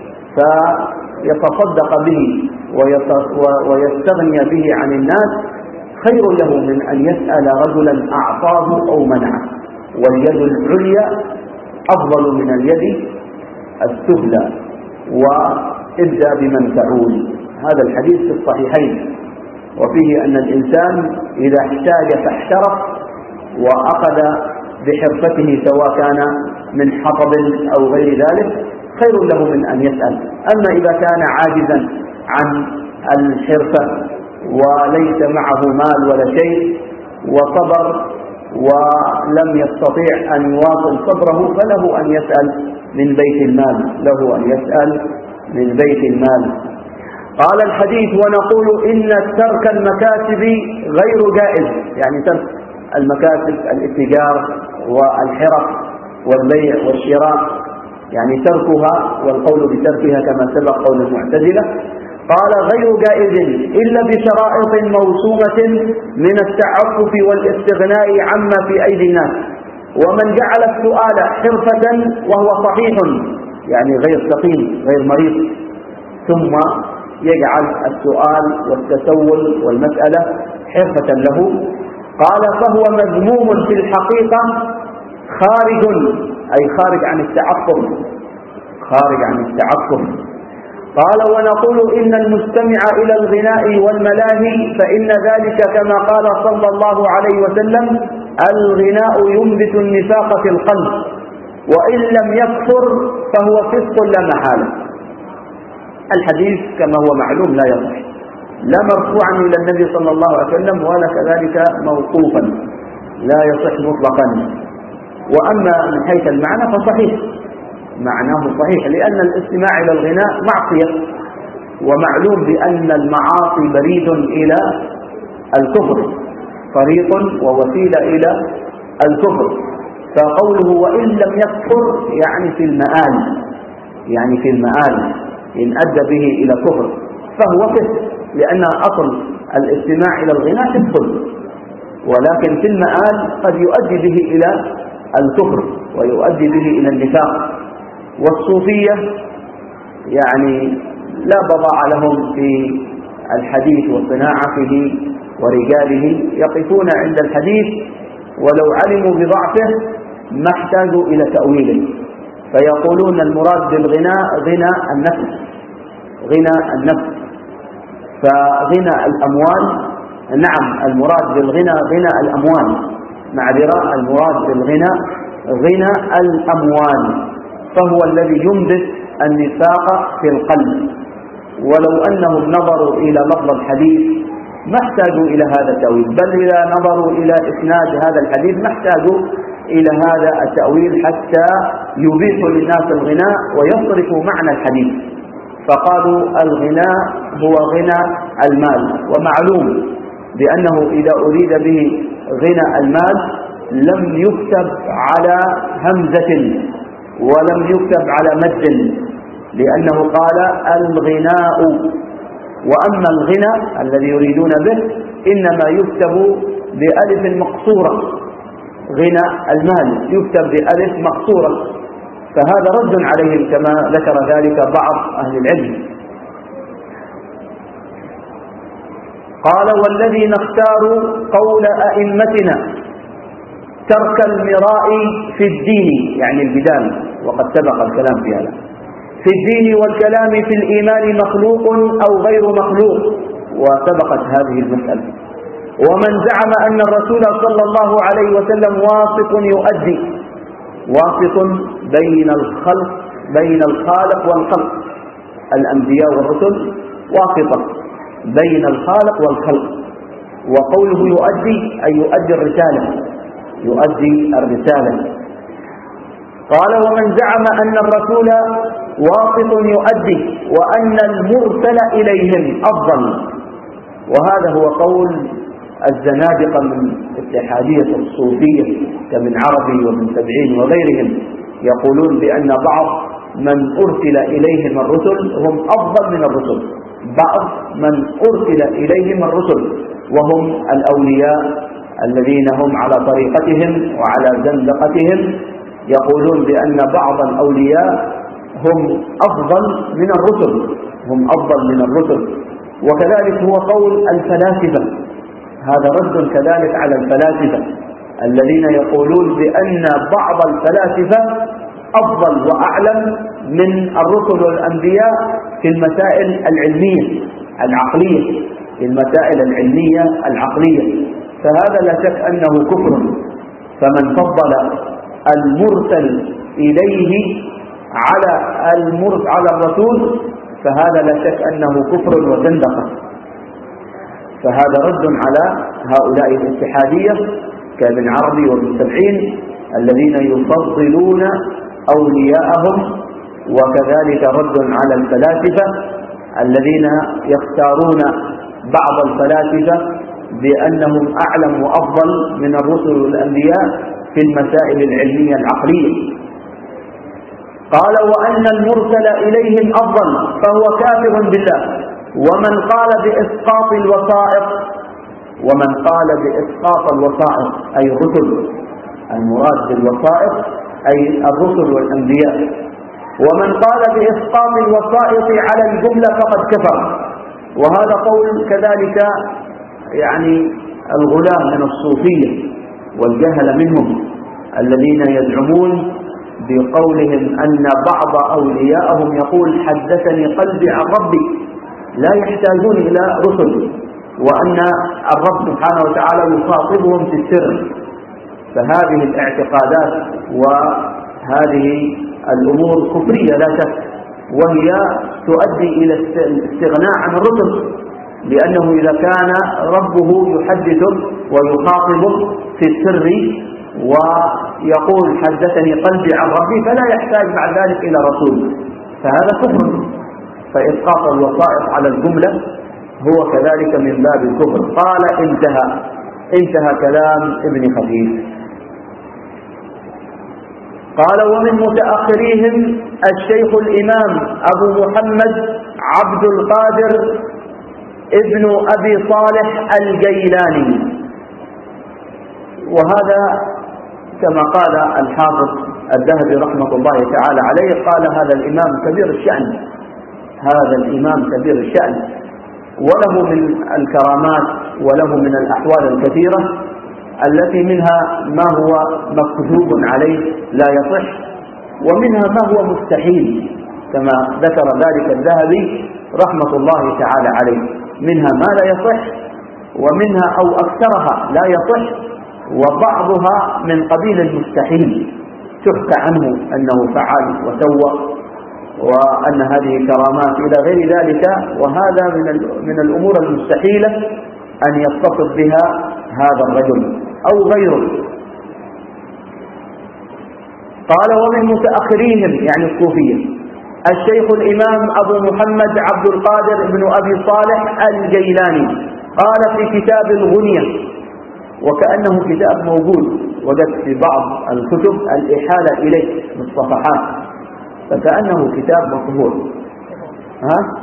فيتصدق به ويستغني به عن الناس خير له من أن يسأل رجلا أعطاه أو منعه، واليد العليا أفضل من اليد السفلى، وابدأ بمن تعول. هذا الحديث في الصحيحين، وفيه أن الإنسان إذا احتاج فاحترف وأخذ بحرفته سواء كان من حطب أو غير ذلك خير له من أن يسأل. أما إذا كان عاجزا عن الحرفة وليس معه مال ولا شيء وصبر ولم يستطيع أن يواصل صبره فله أن يسأل من بيت المال، له أن يسأل من بيت المال. قال الحديث ونقول إن ترك المكاسب غير جائز، يعني ترك المكاسب الاتجار والحرف والبيع والشراء، يعني تركها والقول بتركها كما سبق قول المعتزلة. قال غير جائز إلا بشرائط موسومة من التعفف والاستغناء عما في أيدي الناس. ومن جعل السؤال حرفة وهو صحيح يعني غير سقيم غير مريض ثم يجعل السؤال والتسول والمسألة حرفة له، قال فهو مذموم في الحقيقة خارج، أي خارج عن التعفف، خارج عن التعفف. قال ونقول إن المستمع إلى الغناء والملاهي فإن ذلك كما قال صلى الله عليه وسلم الغناء ينبت النفاق في القلب وإن لم يكفر فهو فسق لا محالة. الحديث كما هو معلوم لا يصح، لا مرفوعا إلى النبي صلى الله عليه وسلم ولا كذلك موقوفا، لا يصح مطلقا. وأما من حيث المعنى فصحيح، معناه صحيح، لأن الاستماع إلى الغناء معصية، ومعلوم بأن المعاصي بريد إلى الكفر، طريق ووسيلة إلى الكفر. فقوله وإن لم يكفر يعني في المآل، يعني في المآل إن أدى به إلى كفر فهو فسق، لأن أصل الاستماع إلى الغناء فسق، ولكن في المآل قد يؤدي به إلى الكفر ويؤدي به إلى النفاق. والصوفية يعني لا بضاعة لهم في الحديث وصناعته ورجاله، يقفون عند الحديث ولو علموا بضعفه ما احتاجوا إلى تأويله، فيقولون المراد بالغناء غنى النفس، غنى النفس. فغنى الأموال، نعم المراد بالغنى غنى الأموال، معذرة، المراد بالغنى غنى الأموال، فهو الذي ينبت النفاق في القلب. ولو أنهم نظروا إلى لفظ الحديث ما احتاجوا إلى هذا التأويل، بل إذا نظروا إلى إسناد هذا الحديث ما احتاجوا إلى هذا التأويل حتى يبيحوا للناس الغناء ويصرفوا معنى الحديث. فقالوا الغناء هو غنى المال، ومعلوم بأنه إذا أريد به غنى المال لم يكتب على همزة ولم يكتب على مد، لأنه قال الغناء. وأما الغنى الذي يريدون به إنما يكتب بألف مقصورة، غنى المال يكتب بألف مقصورة، فهذا رد عليهم كما ذكر ذلك بعض أهل العلم. قال والذي نختار قول أئمتنا ترك المراء في الدين، يعني البدال، وقد سبق الكلام في هذا، في الدين والكلام في الإيمان مخلوق أو غير مخلوق، وسبقت هذه المسألة. ومن زعم أن الرسول صلى الله عليه وسلم واسط يؤدي، واسط بين الخلق بين الخالق والخلق، الأنبياء والرسل واسطة بين الخالق والخلق، وقوله يؤدي أي يؤدي الرسالة، يؤدي الرسالة. قال ومن زعم أن الرسول واسط يؤدي وأن المرسل إليهم أفضل، وهذا هو قول الزنادقة من اتحادية الصوفية كمن عربي ومن سبعين وغيرهم، يقولون بأن بعض من أرسل إليهم الرسل هم أفضل من الرسل، بعض من أرسل إليهم الرسل وهم الأولياء الذين هم على طريقتهم وعلى زندقتهم، يقولون بأن بعض الأولياء هم أفضل من الرسل، هم أفضل من الرسل. وكذلك هو قول الفلاسفة، هذا رد كذلك على الفلاسفة الذين يقولون بأن بعض الفلاسفة أفضل وأعلم من الرسل والأنبياء في المسائل العلمية العقلية، في المسائل العلمية العقلية، فهذا لا شك أنه كفر. فمن فضل المرسل إليه على المرسل على الرسول فهذا لا شك أنه كفر وزندقة. فهذا رد على هؤلاء الاتحادية كابن عربي وابن سبعين الذين يفضلون أولياءهم، وكذلك رد على الفلاسفة الذين يختارون بعض الفلاسفة بأنهم أعلم وأفضل من الرسل والأنبياء في المسائل العلمية العقلية. قال وأن المرسل إليهم أفضل فهو كافر بالله. ومن قال بإسقاط الوسائط، ومن قال بإسقاط الوسائط أي الرسل، المراد بالوسائط أي الرسل والأنبياء، ومن قال بإسقاط الوسائط على الجملة فقد كفر. وهذا قول كذلك يعني الغلاة من الصوفية والجهل منهم الذين يزعمون بقولهم أن بعض أولياءهم يقول حدثني قلبي عن ربي، لا يحتاجون إلى رسل، وأن الرب سبحانه وتعالى يخاطبهم في السر. فهذه الاعتقادات وهذه الأمور كفرية لا شك، وهي تؤدي إلى الاستغناء عن الرسل، لأنه إذا كان ربه يحدثه ويخاطبه في السر ويقول حدثني قلبي عن ربي فلا يحتاج بعد ذلك إلى رسول، فهذا كفر. فإسقاط الوسائط على الجملة هو كذلك من باب الكفر. قال انتهى انتهى كلام ابن خفيف. قال ومن متأخريهم الشيخ الإمام أبو محمد عبد القادر ابن أبي صالح الجيلاني، وهذا كما قال الحافظ الذهبي رحمة الله تعالى عليه، قال هذا الإمام كبير الشأن، هذا الإمام كبير الشأن، وله من الكرامات وله من الأحوال الكثيرة التي منها ما هو مكذوب عليه لا يصح، ومنها ما هو مستحيل كما ذكر ذلك الذهبي رحمة الله تعالى عليه، منها ما لا يصح ومنها أو أكثرها لا يصح، وبعضها من قبيل المستحيل تحكى عنه أنه فعل وسوى وأن هذه كرامات إلى غير ذلك، وهذا من من الأمور المستحيلة أن يتصف بها هذا الرجل أو غيره. قال ومن متأخريهم يعني الصوفية الشيخ الإمام أبو محمد عبد القادر بن أبي صالح الجيلاني قال في كتاب الغنية، وكأنه كتاب موجود، وجدت في بعض الكتب الإحالة إليه بالصفحات، فكأنه كتاب مطبوع. ها؟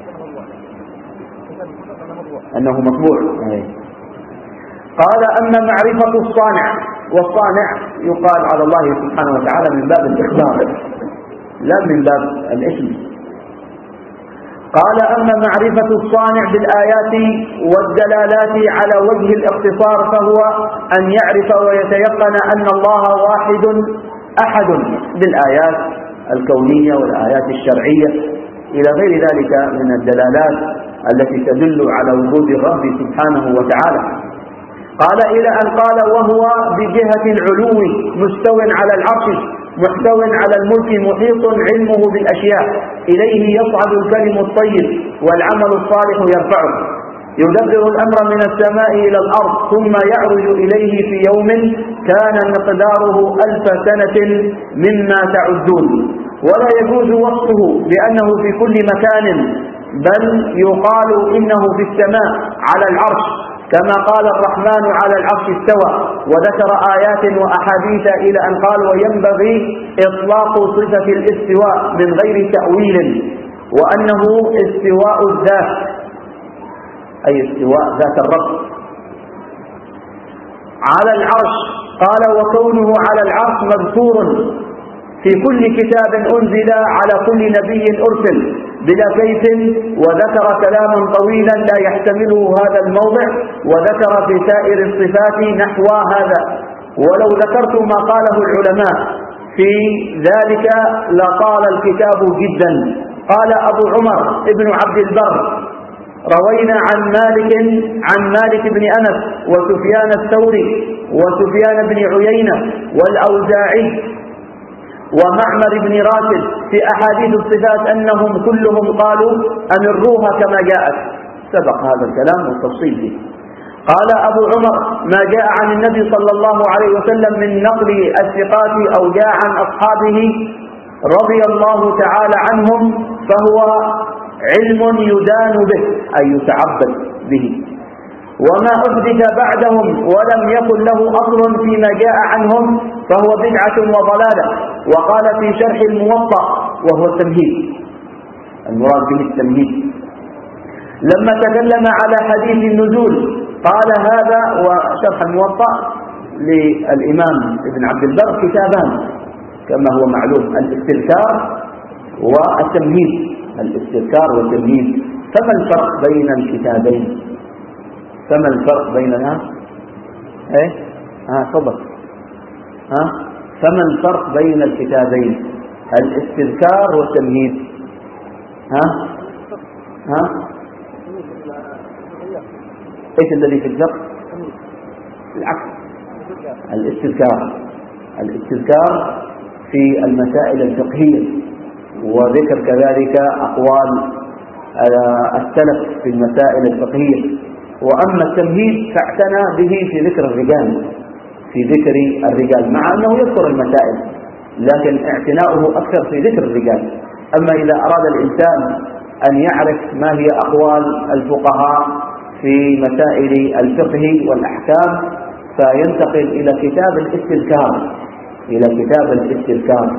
أنه مطبوع. قال أما معرفة الصانع، والصانع يقال على الله سبحانه وتعالى من باب الإخبار لا من باب الاسم. قال أما معرفة الصانع بالآيات والدلالات على وجه الاختصار فهو أن يعرف ويتيقن أن الله واحد أحد بالآيات الكونية والآيات الشرعية إلى غير ذلك من الدلالات التي تدل على وجود الرب سبحانه وتعالى. قال إلى أن قال وهو بجهة العلو مستو على العرش محتو على الملك محيط علمه بالأشياء، إليه يصعد الكلم الطيب والعمل الصالح يرفعه، يدبر الأمر من السماء إلى الأرض ثم يعرج إليه في يوم كان مقداره ألف سنة مما تعدون. ولا يجوز وصفه بأنه في كل مكان، بل يقال إنه في السماء على العرش كما قال الرحمن على العرش استوى، وذكر آيات وأحاديث إلى أن قال وينبغي إطلاق صفة الاستواء من غير تأويل، وأنه استواء الذات أي استواء ذات الرب على العرش. قال وكونه على العرش مذكور في كل كتاب أنزل على كل نبي أرسل بلا كيف، وذكر كلاما طويلا لا يحتمله هذا الموضع، وذكر في سائر الصفات نحو هذا. ولو ذكرت ما قاله العلماء في ذلك لطال الكتاب جدا. قال أبو عمر ابن عبد البر روينا عن مالك عن مالك بن أنس وسفيان الثوري وسفيان بن عيينة والأوزاعي ومعمر بن راشد في أحاديث الصفات أنهم كلهم قالوا أمروها كما جاءت، سبق هذا الكلام والتفصيل فيه. قال أبو عمر ما جاء عن النبي صلى الله عليه وسلم من نقل الثقات أو جاء عن أصحابه رضي الله تعالى عنهم فهو علم يدان به أي يتعبد به، وما أحدث بعدهم ولم يكن له أصل فيما جاء عنهم فهو بدعة وضلالة. وقال في شرح الموطأ وهو التمهيد، المراد به التمهيد، لما تكلم على حديث النزول قال هذا، وشرح الموطأ للإمام ابن عبد البر كتابان كما هو معلوم، الاستذكار والتمهيد، الاستذكار والتمهيد. فما الفرق بين الكتابين؟ فما الفرق بينها؟ ايه ها تفضل. ها فما الفرق بين الكتابين الاستذكار والتمهيد؟ ها ها ايش الذي في الفقه؟ العكس، الاستذكار الاستذكار في المسائل الفقهية، وذكر كذلك أقوال السلف في المسائل الفقهية. وأما التمهيد فاعتنى به في ذكر الرجال في ذكر الرجال مع أنه يذكر المسائل، لكن اعتناؤه أكثر في ذكر الرجال. أما إذا أراد الإنسان أن يعرف ما هي أقوال الفقهاء في مسائل الفقه والأحكام فينتقل إلى كتاب الاستذكار إلى كتاب الاستذكار.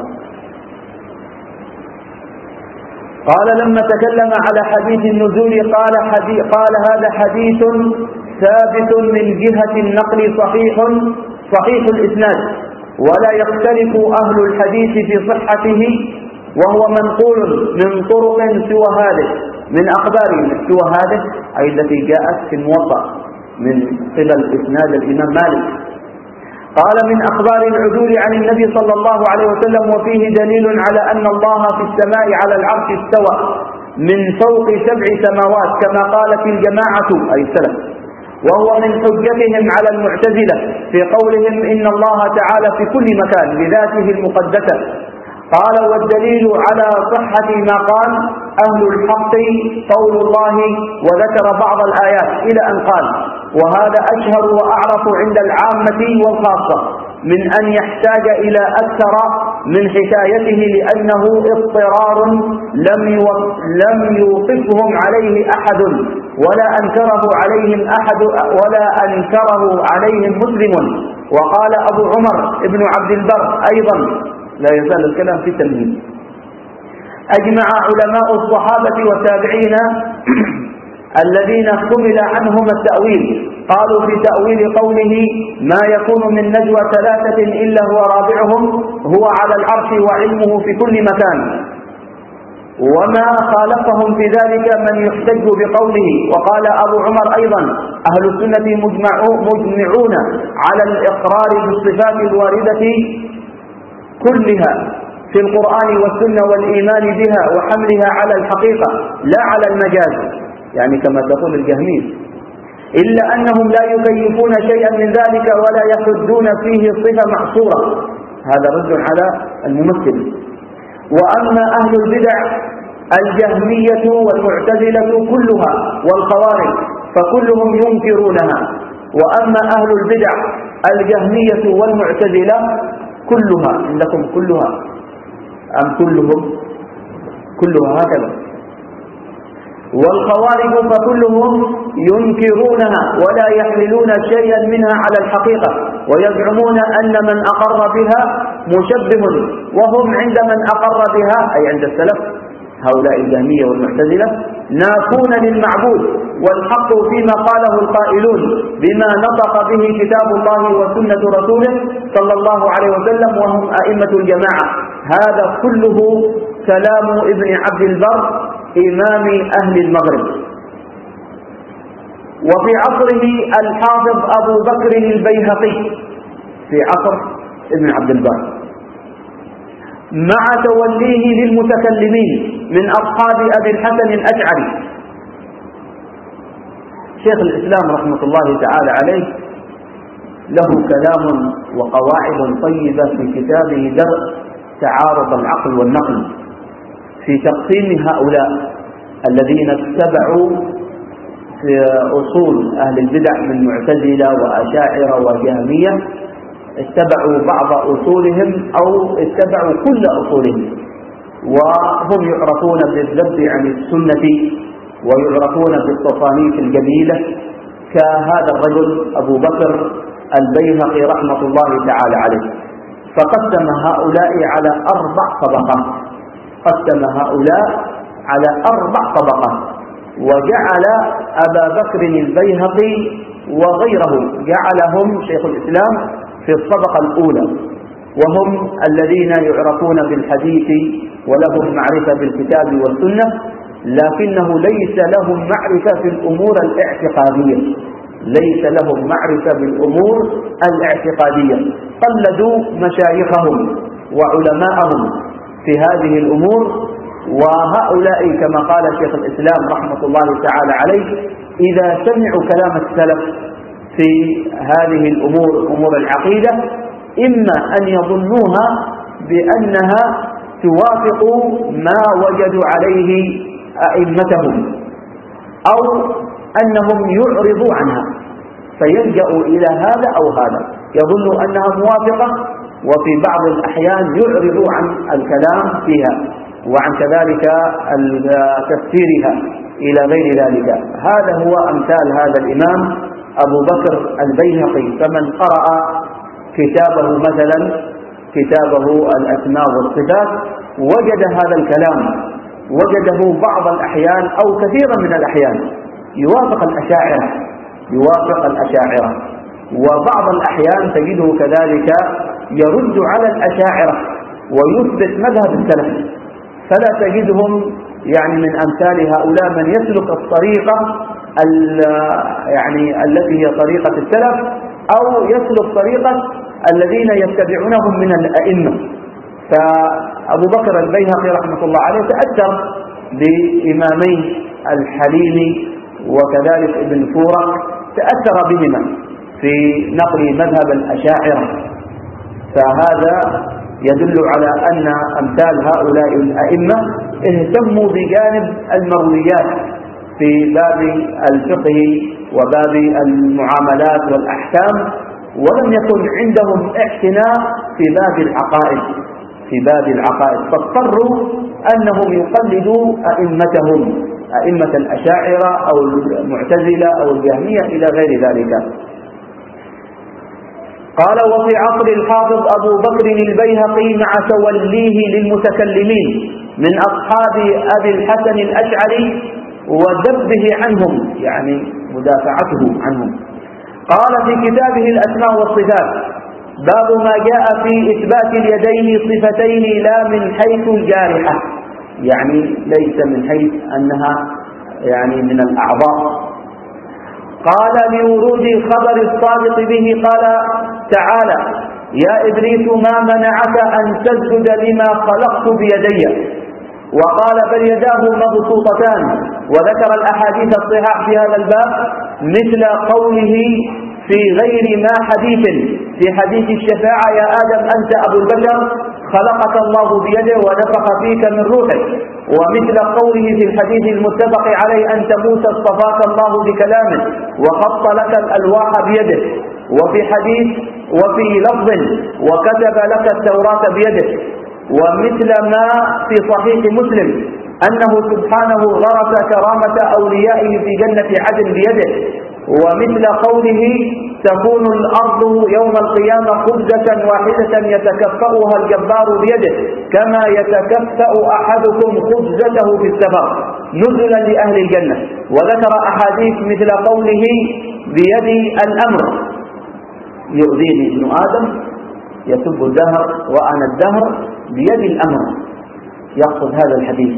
قال لما تكلم على حديث النزول قال, حديث قال هذا حديث ثابت من جهة النقل صحيح صحيح الإسناد، ولا يختلف أهل الحديث في صحته، وهو منقول من طرق سوى هذه من أخبار سوى هذه أي التي جاءت في الموطأ من قبل إسناد الإمام مالك قال من أخبار العدول عن النبي صلى الله عليه وسلم وفيه دليل على أن الله في السماء على العرش استوى من فوق سبع سماوات كما قالت الجماعة أي السلف، وهو من حجتهم على المعتزلة في قولهم إن الله تعالى في كل مكان بذاته المقدسة. قال والدليل على صحة ما قال أهل الحق قول الله، وذكر بعض الآيات إلى أن قال وهذا أشهر وأعرف عند العامة والخاصة من أن يحتاج إلى أكثر من حكايته، لأنه اضطرار لم لم يوقفهم عليه أحد ولا أنكره عليهم أحد ولا أنكره عليهم مسلم. وقال أبو عمر ابن عبد البر أيضا، لا يزال الكلام في التمهيد، أجمع علماء الصحابة والتابعين الذين حمل عنهم التأويل، قالوا في تأويل قوله ما يكون من نجوى ثلاثة إلا هو رابعهم هو على العرش وعلمه في كل مكان، وما خالفهم في ذلك من يحتج بقوله. وقال أبو عمر أيضا أهل السنة مجمعون على الإقرار بالصفات الواردة كلها في القرآن والسنة والإيمان بها وحملها على الحقيقة لا على المجاز، يعني كما تقول الجهمية، إلا أنهم لا يكيفون شيئا من ذلك ولا يحدون فيه صفة محصورة. هذا رد على الممثل. وأما أهل البدع الجهمية والمعتزلة كلها والخوارج فكلهم ينكرونها. وأما أهل البدع الجهمية والمعتزلة كلها، عندكم كلها أم كلهم؟ كلها هكذا. والخوارج فكلهم ينكرونها ولا يحملون شيئا منها على الحقيقة، ويزعمون أن من أقر بها مشبه، وهم عند من أقر بها أي عند السلف هؤلاء الجهمية والمعتزلة نافون للمعبود، والحق فيما قاله القائلون بما نطق به كتاب الله وسنة رسوله صلى الله عليه وسلم وهم أئمة الجماعة. هذا كله كلام ابن عبد البر إمام أهل المغرب. وفي عصره الحافظ أبو بكر البيهقي في عصر ابن عبد البر مع توليه للمتكلمين من أصحاب أبي الحسن الأشعري. شيخ الإسلام رحمة الله تعالى عليه له كلام وقواعد طيبة في كتابه درء تعارض العقل والنقل في تقسيم هؤلاء الذين اتبعوا في أصول أهل البدع من معتزلة وأشاعرة وجهمية، اتبعوا بعض أصولهم أو اتبعوا كل أصولهم، وهم يعرفون بالذب عن السنة ويعرفون بالتصانيف الجميلة كهذا الرجل أبو بكر البيهقي رحمة الله تعالى عليه. فقسم هؤلاء على أربع طبقات، قسم هؤلاء على أربع طبقات، وجعل أبا بكر البيهقي وغيره جعلهم شيخ الإسلام في الطبقة الأولى، وهم الذين يعرفون بالحديث ولهم معرفة بالكتاب والسنة، لكنه ليس لهم معرفة في الأمور الاعتقادية، ليس لهم معرفة بالأمور الاعتقادية، قلدوا مشايخهم وعلماءهم في هذه الأمور. وهؤلاء كما قال شيخ الإسلام رحمة الله تعالى عليه إذا سمعوا كلام السلف في هذه الأمور أمور العقيدة إما أن يظنوها بأنها توافق ما وجدوا عليه أئمتهم، أو أنهم يعرضوا عنها فيلجأوا إلى هذا أو هذا، يظنوا أنها موافقة وفي بعض الأحيان يعرضوا عن الكلام فيها وعن كذلك تفسيرها إلى غير ذلك. هذا هو أمثال هذا الإمام أبو بكر البيهقي. فمن قرأ كتابه مثلا كتابه الأسماء والصفات وجد هذا الكلام، وجده بعض الأحيان أو كثيرا من الأحيان يوافق الأشاعرة يوافق الأشاعرة وبعض الأحيان تجده كذلك يرد على الأشاعرة ويثبت مذهب السلف. فلا تجدهم يعني من أمثال هؤلاء من يسلك الطريقة يعني التي هي طريقة السلف، أو يسلك طريقة الذين يتبعونهم من الأئمة. فأبو بكر البيهقي رحمة الله عليه تأثر بإمامين الحليمي وكذلك ابن فورة، تأثر بهما في نقل مذهب الأشاعرة، فهذا يدل على أن أمثال هؤلاء الأئمة اهتموا بجانب المرويات في باب الفقه وباب المعاملات والأحكام، ولم يكن عندهم اعتناء في باب العقائد في باب العقائد فاضطروا أنهم يقلدوا أئمتهم، أئمة الأشاعرة أو المعتزلة أو الجهمية إلى غير ذلك. قال: وفي عصر الحافظ أبو بكر البيهقي مع توليه للمتكلمين من أصحاب أبي الحسن الأشعري وذبه عنهم، يعني مدافعته عنهم، قال في كتابه الأسماء والصفات: باب ما جاء في إثبات اليدين صفتين لا من حيث الجارحة، يعني ليس من حيث أنها يعني من الأعضاء. قال: لورود خبر الصادق به، قال تعالى: يا إبليس ما منعك أن تسجد لما خلقت بيدي، وقال: بل يداه مبسوطتان، وذكر الأحاديث الصحاح في هذا الباب مثل قوله في غير ما حديث في حديث الشفاعة: يا آدم أنت أبو البشر، خلقك الله بيده ونفخ فيك من روحه، ومثل قوله في الحديث المتفق عليه: أنت موسى اصطفاك الله بكلامه وخط لك الألواح بيده، وفي حديث وفي لفظ: وكتب لك التوراة بيده، ومثل ما في صحيح مسلم أنه سبحانه غرس كرامة أوليائه في جنة عدن بيده، ومثل قوله: تكون الأرض يوم القيامة خبزة واحدة يتكفأها الجبار بيده، كما يتكفأ أحدكم خبزته في السفر نزلا لأهل الجنة. وذكر أحاديث مثل قوله: بيدي الأمر، يؤذيني ابن آدم يسب الدهر وأنا الدهر بيدي الأمر، يقصد هذا الحديث.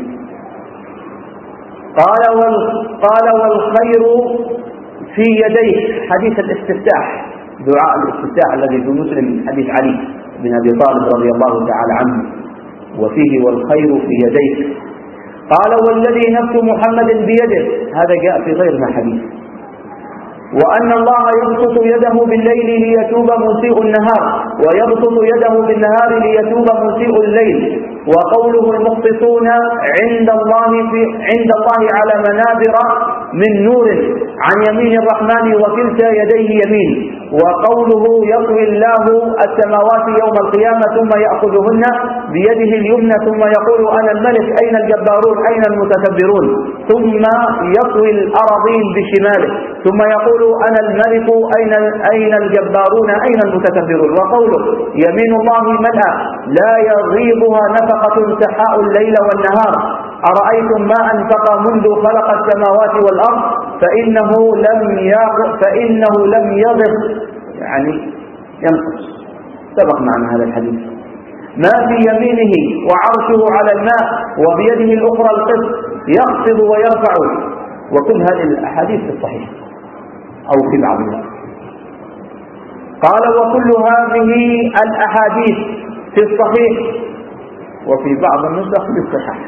قال: قال: والخير في يديك، حديث الاستفتاح، دعاء الاستفتاح الذي في مسلم حديث علي بن أبي طالب رضي الله تعالى عنه، وفيه: والخير في يديك. قال: والذي نفس محمد بيده، هذا جاء في غير ما حديث. وأن الله يبسط يده بالليل ليتوب مسيء النهار، ويبسط يده بالنهار ليتوب مسيء الليل. وقوله: المقسطون عند الله في عند الله على منابر من نور عن يمين الرحمن وكلتا يديه يمين. وقوله: يطوي الله السماوات يوم القيامة ثم يأخذهن بيده اليمنى ثم يقول: أنا الملك أين الجبارون أين المتكبرون، ثم يطوي الأراضين بشماله ثم يقول: أنا الملك أين أين الجبارون أين المتكبرون. وقوله: يمين الله ملأى لا يغيبها نفقة سحاء الليل والنهار، أرأيتم ما أنفق منذ خلق السماوات والأرض فإنه لم يغ فإنه لم يغض، يعني ينقص. سبق معنا هذا الحديث. ما في يمينه وعرشه على الماء وبيده الأخرى القسط يخفض ويرفع. وكل هذه الأحاديث في الصحيح أو في بعضها. قال: وكل هذه الأحاديث في الصحيح وفي بعض النسخ في الصحيح.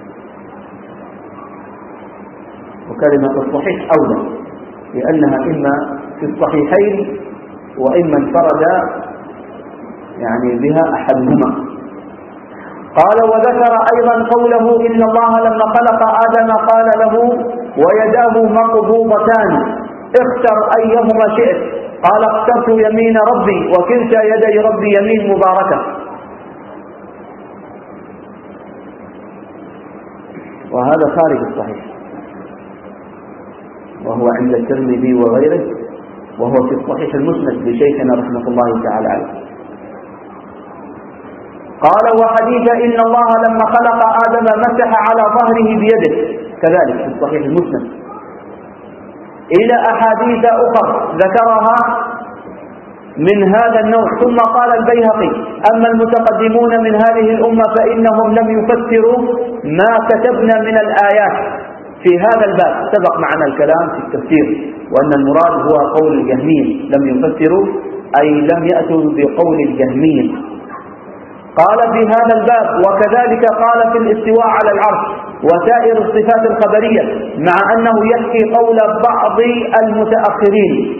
وكلمة الصحيح أولى لأنها إما في الصحيحين وإما انفرد يعني بها أحدهما. قال: وذكر أيضا قوله: إن الله لما خلق آدم قال له: ويداه مقبوضتان اختر أيهما شئت، قال: اخترت يمين ربي وكلتا يدي ربي يمين مباركة. وهذا خارج الصحيح، وهو عند الترمذي وغيره، وهو في الصحيح المسند لشيخنا رحمة الله تعالى عليه. قال: وحديث إن الله لما خلق آدم مسح على ظهره بيده، كذلك في الصحيح المسند، إلى أحاديث أخرى ذكرها من هذا النوع. ثم قال البيهقي: أما المتقدمون من هذه الأمة فإنهم لم يفسروا ما كتبنا من الآيات في هذا الباب. سبق معنا الكلام في التفسير وأن المراد هو قول الجهمية، لم يفسروا أي لم يأتوا بقول الجهمية. قال في هذا الباب: وكذلك قال في الاستواء على العرش وسائر الصفات الخبرية، مع أنه يحكي قول بعض المتأخرين.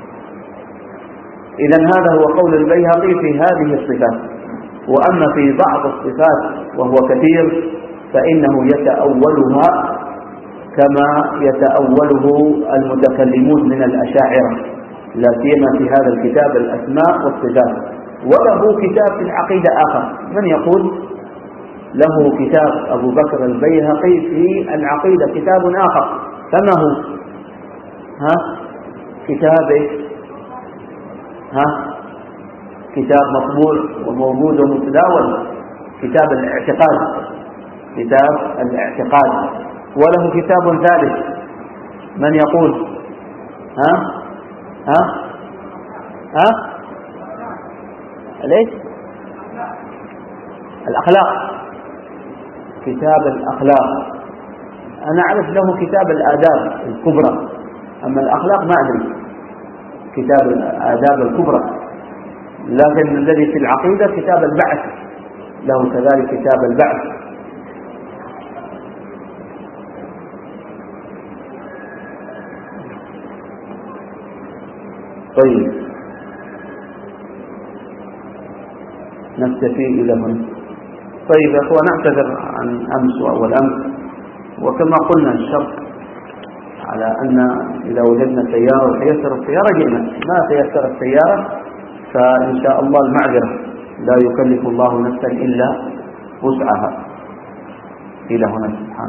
إذن هذا هو قول البيهقي في هذه الصفات. وأما في بعض الصفات وهو كثير فإنه يتأولها كما يتأوله المتكلمون من الأشاعرة، لا سيما في هذا الكتاب الأسماء والصفات. وله كتاب في العقيدة آخر. من يقول؟ له كتاب أبو بكر البيهقي في العقيدة، كتاب آخر. فما هو؟ ها؟ كتابه ها؟ كتاب مطبوع وموجود ومتداول، كتاب الاعتقاد، كتاب الاعتقاد. وله كتاب ثالث. من يقول؟ ها؟ ها؟ ها؟ ليش؟ الأخلاق، كتاب الأخلاق. أنا أعرف له كتاب الآداب الكبرى، أما الأخلاق ما أدري. كتاب الآداب الكبرى. لكن الذي في العقيدة كتاب البعث، له كذلك كتاب البعث. طيب، نكتفي إلى هنا. طيب يا أخوان، نعتذر عن أمس وأول أمس، وكما قلنا الشرط على أن إذا وجدنا سيارة وتيسر السيارة جئنا، ما تيسر السيارة فإن شاء الله المعذرة، لا يكلف الله نفسا إلا وسعها. إلى هنا. سبحانه.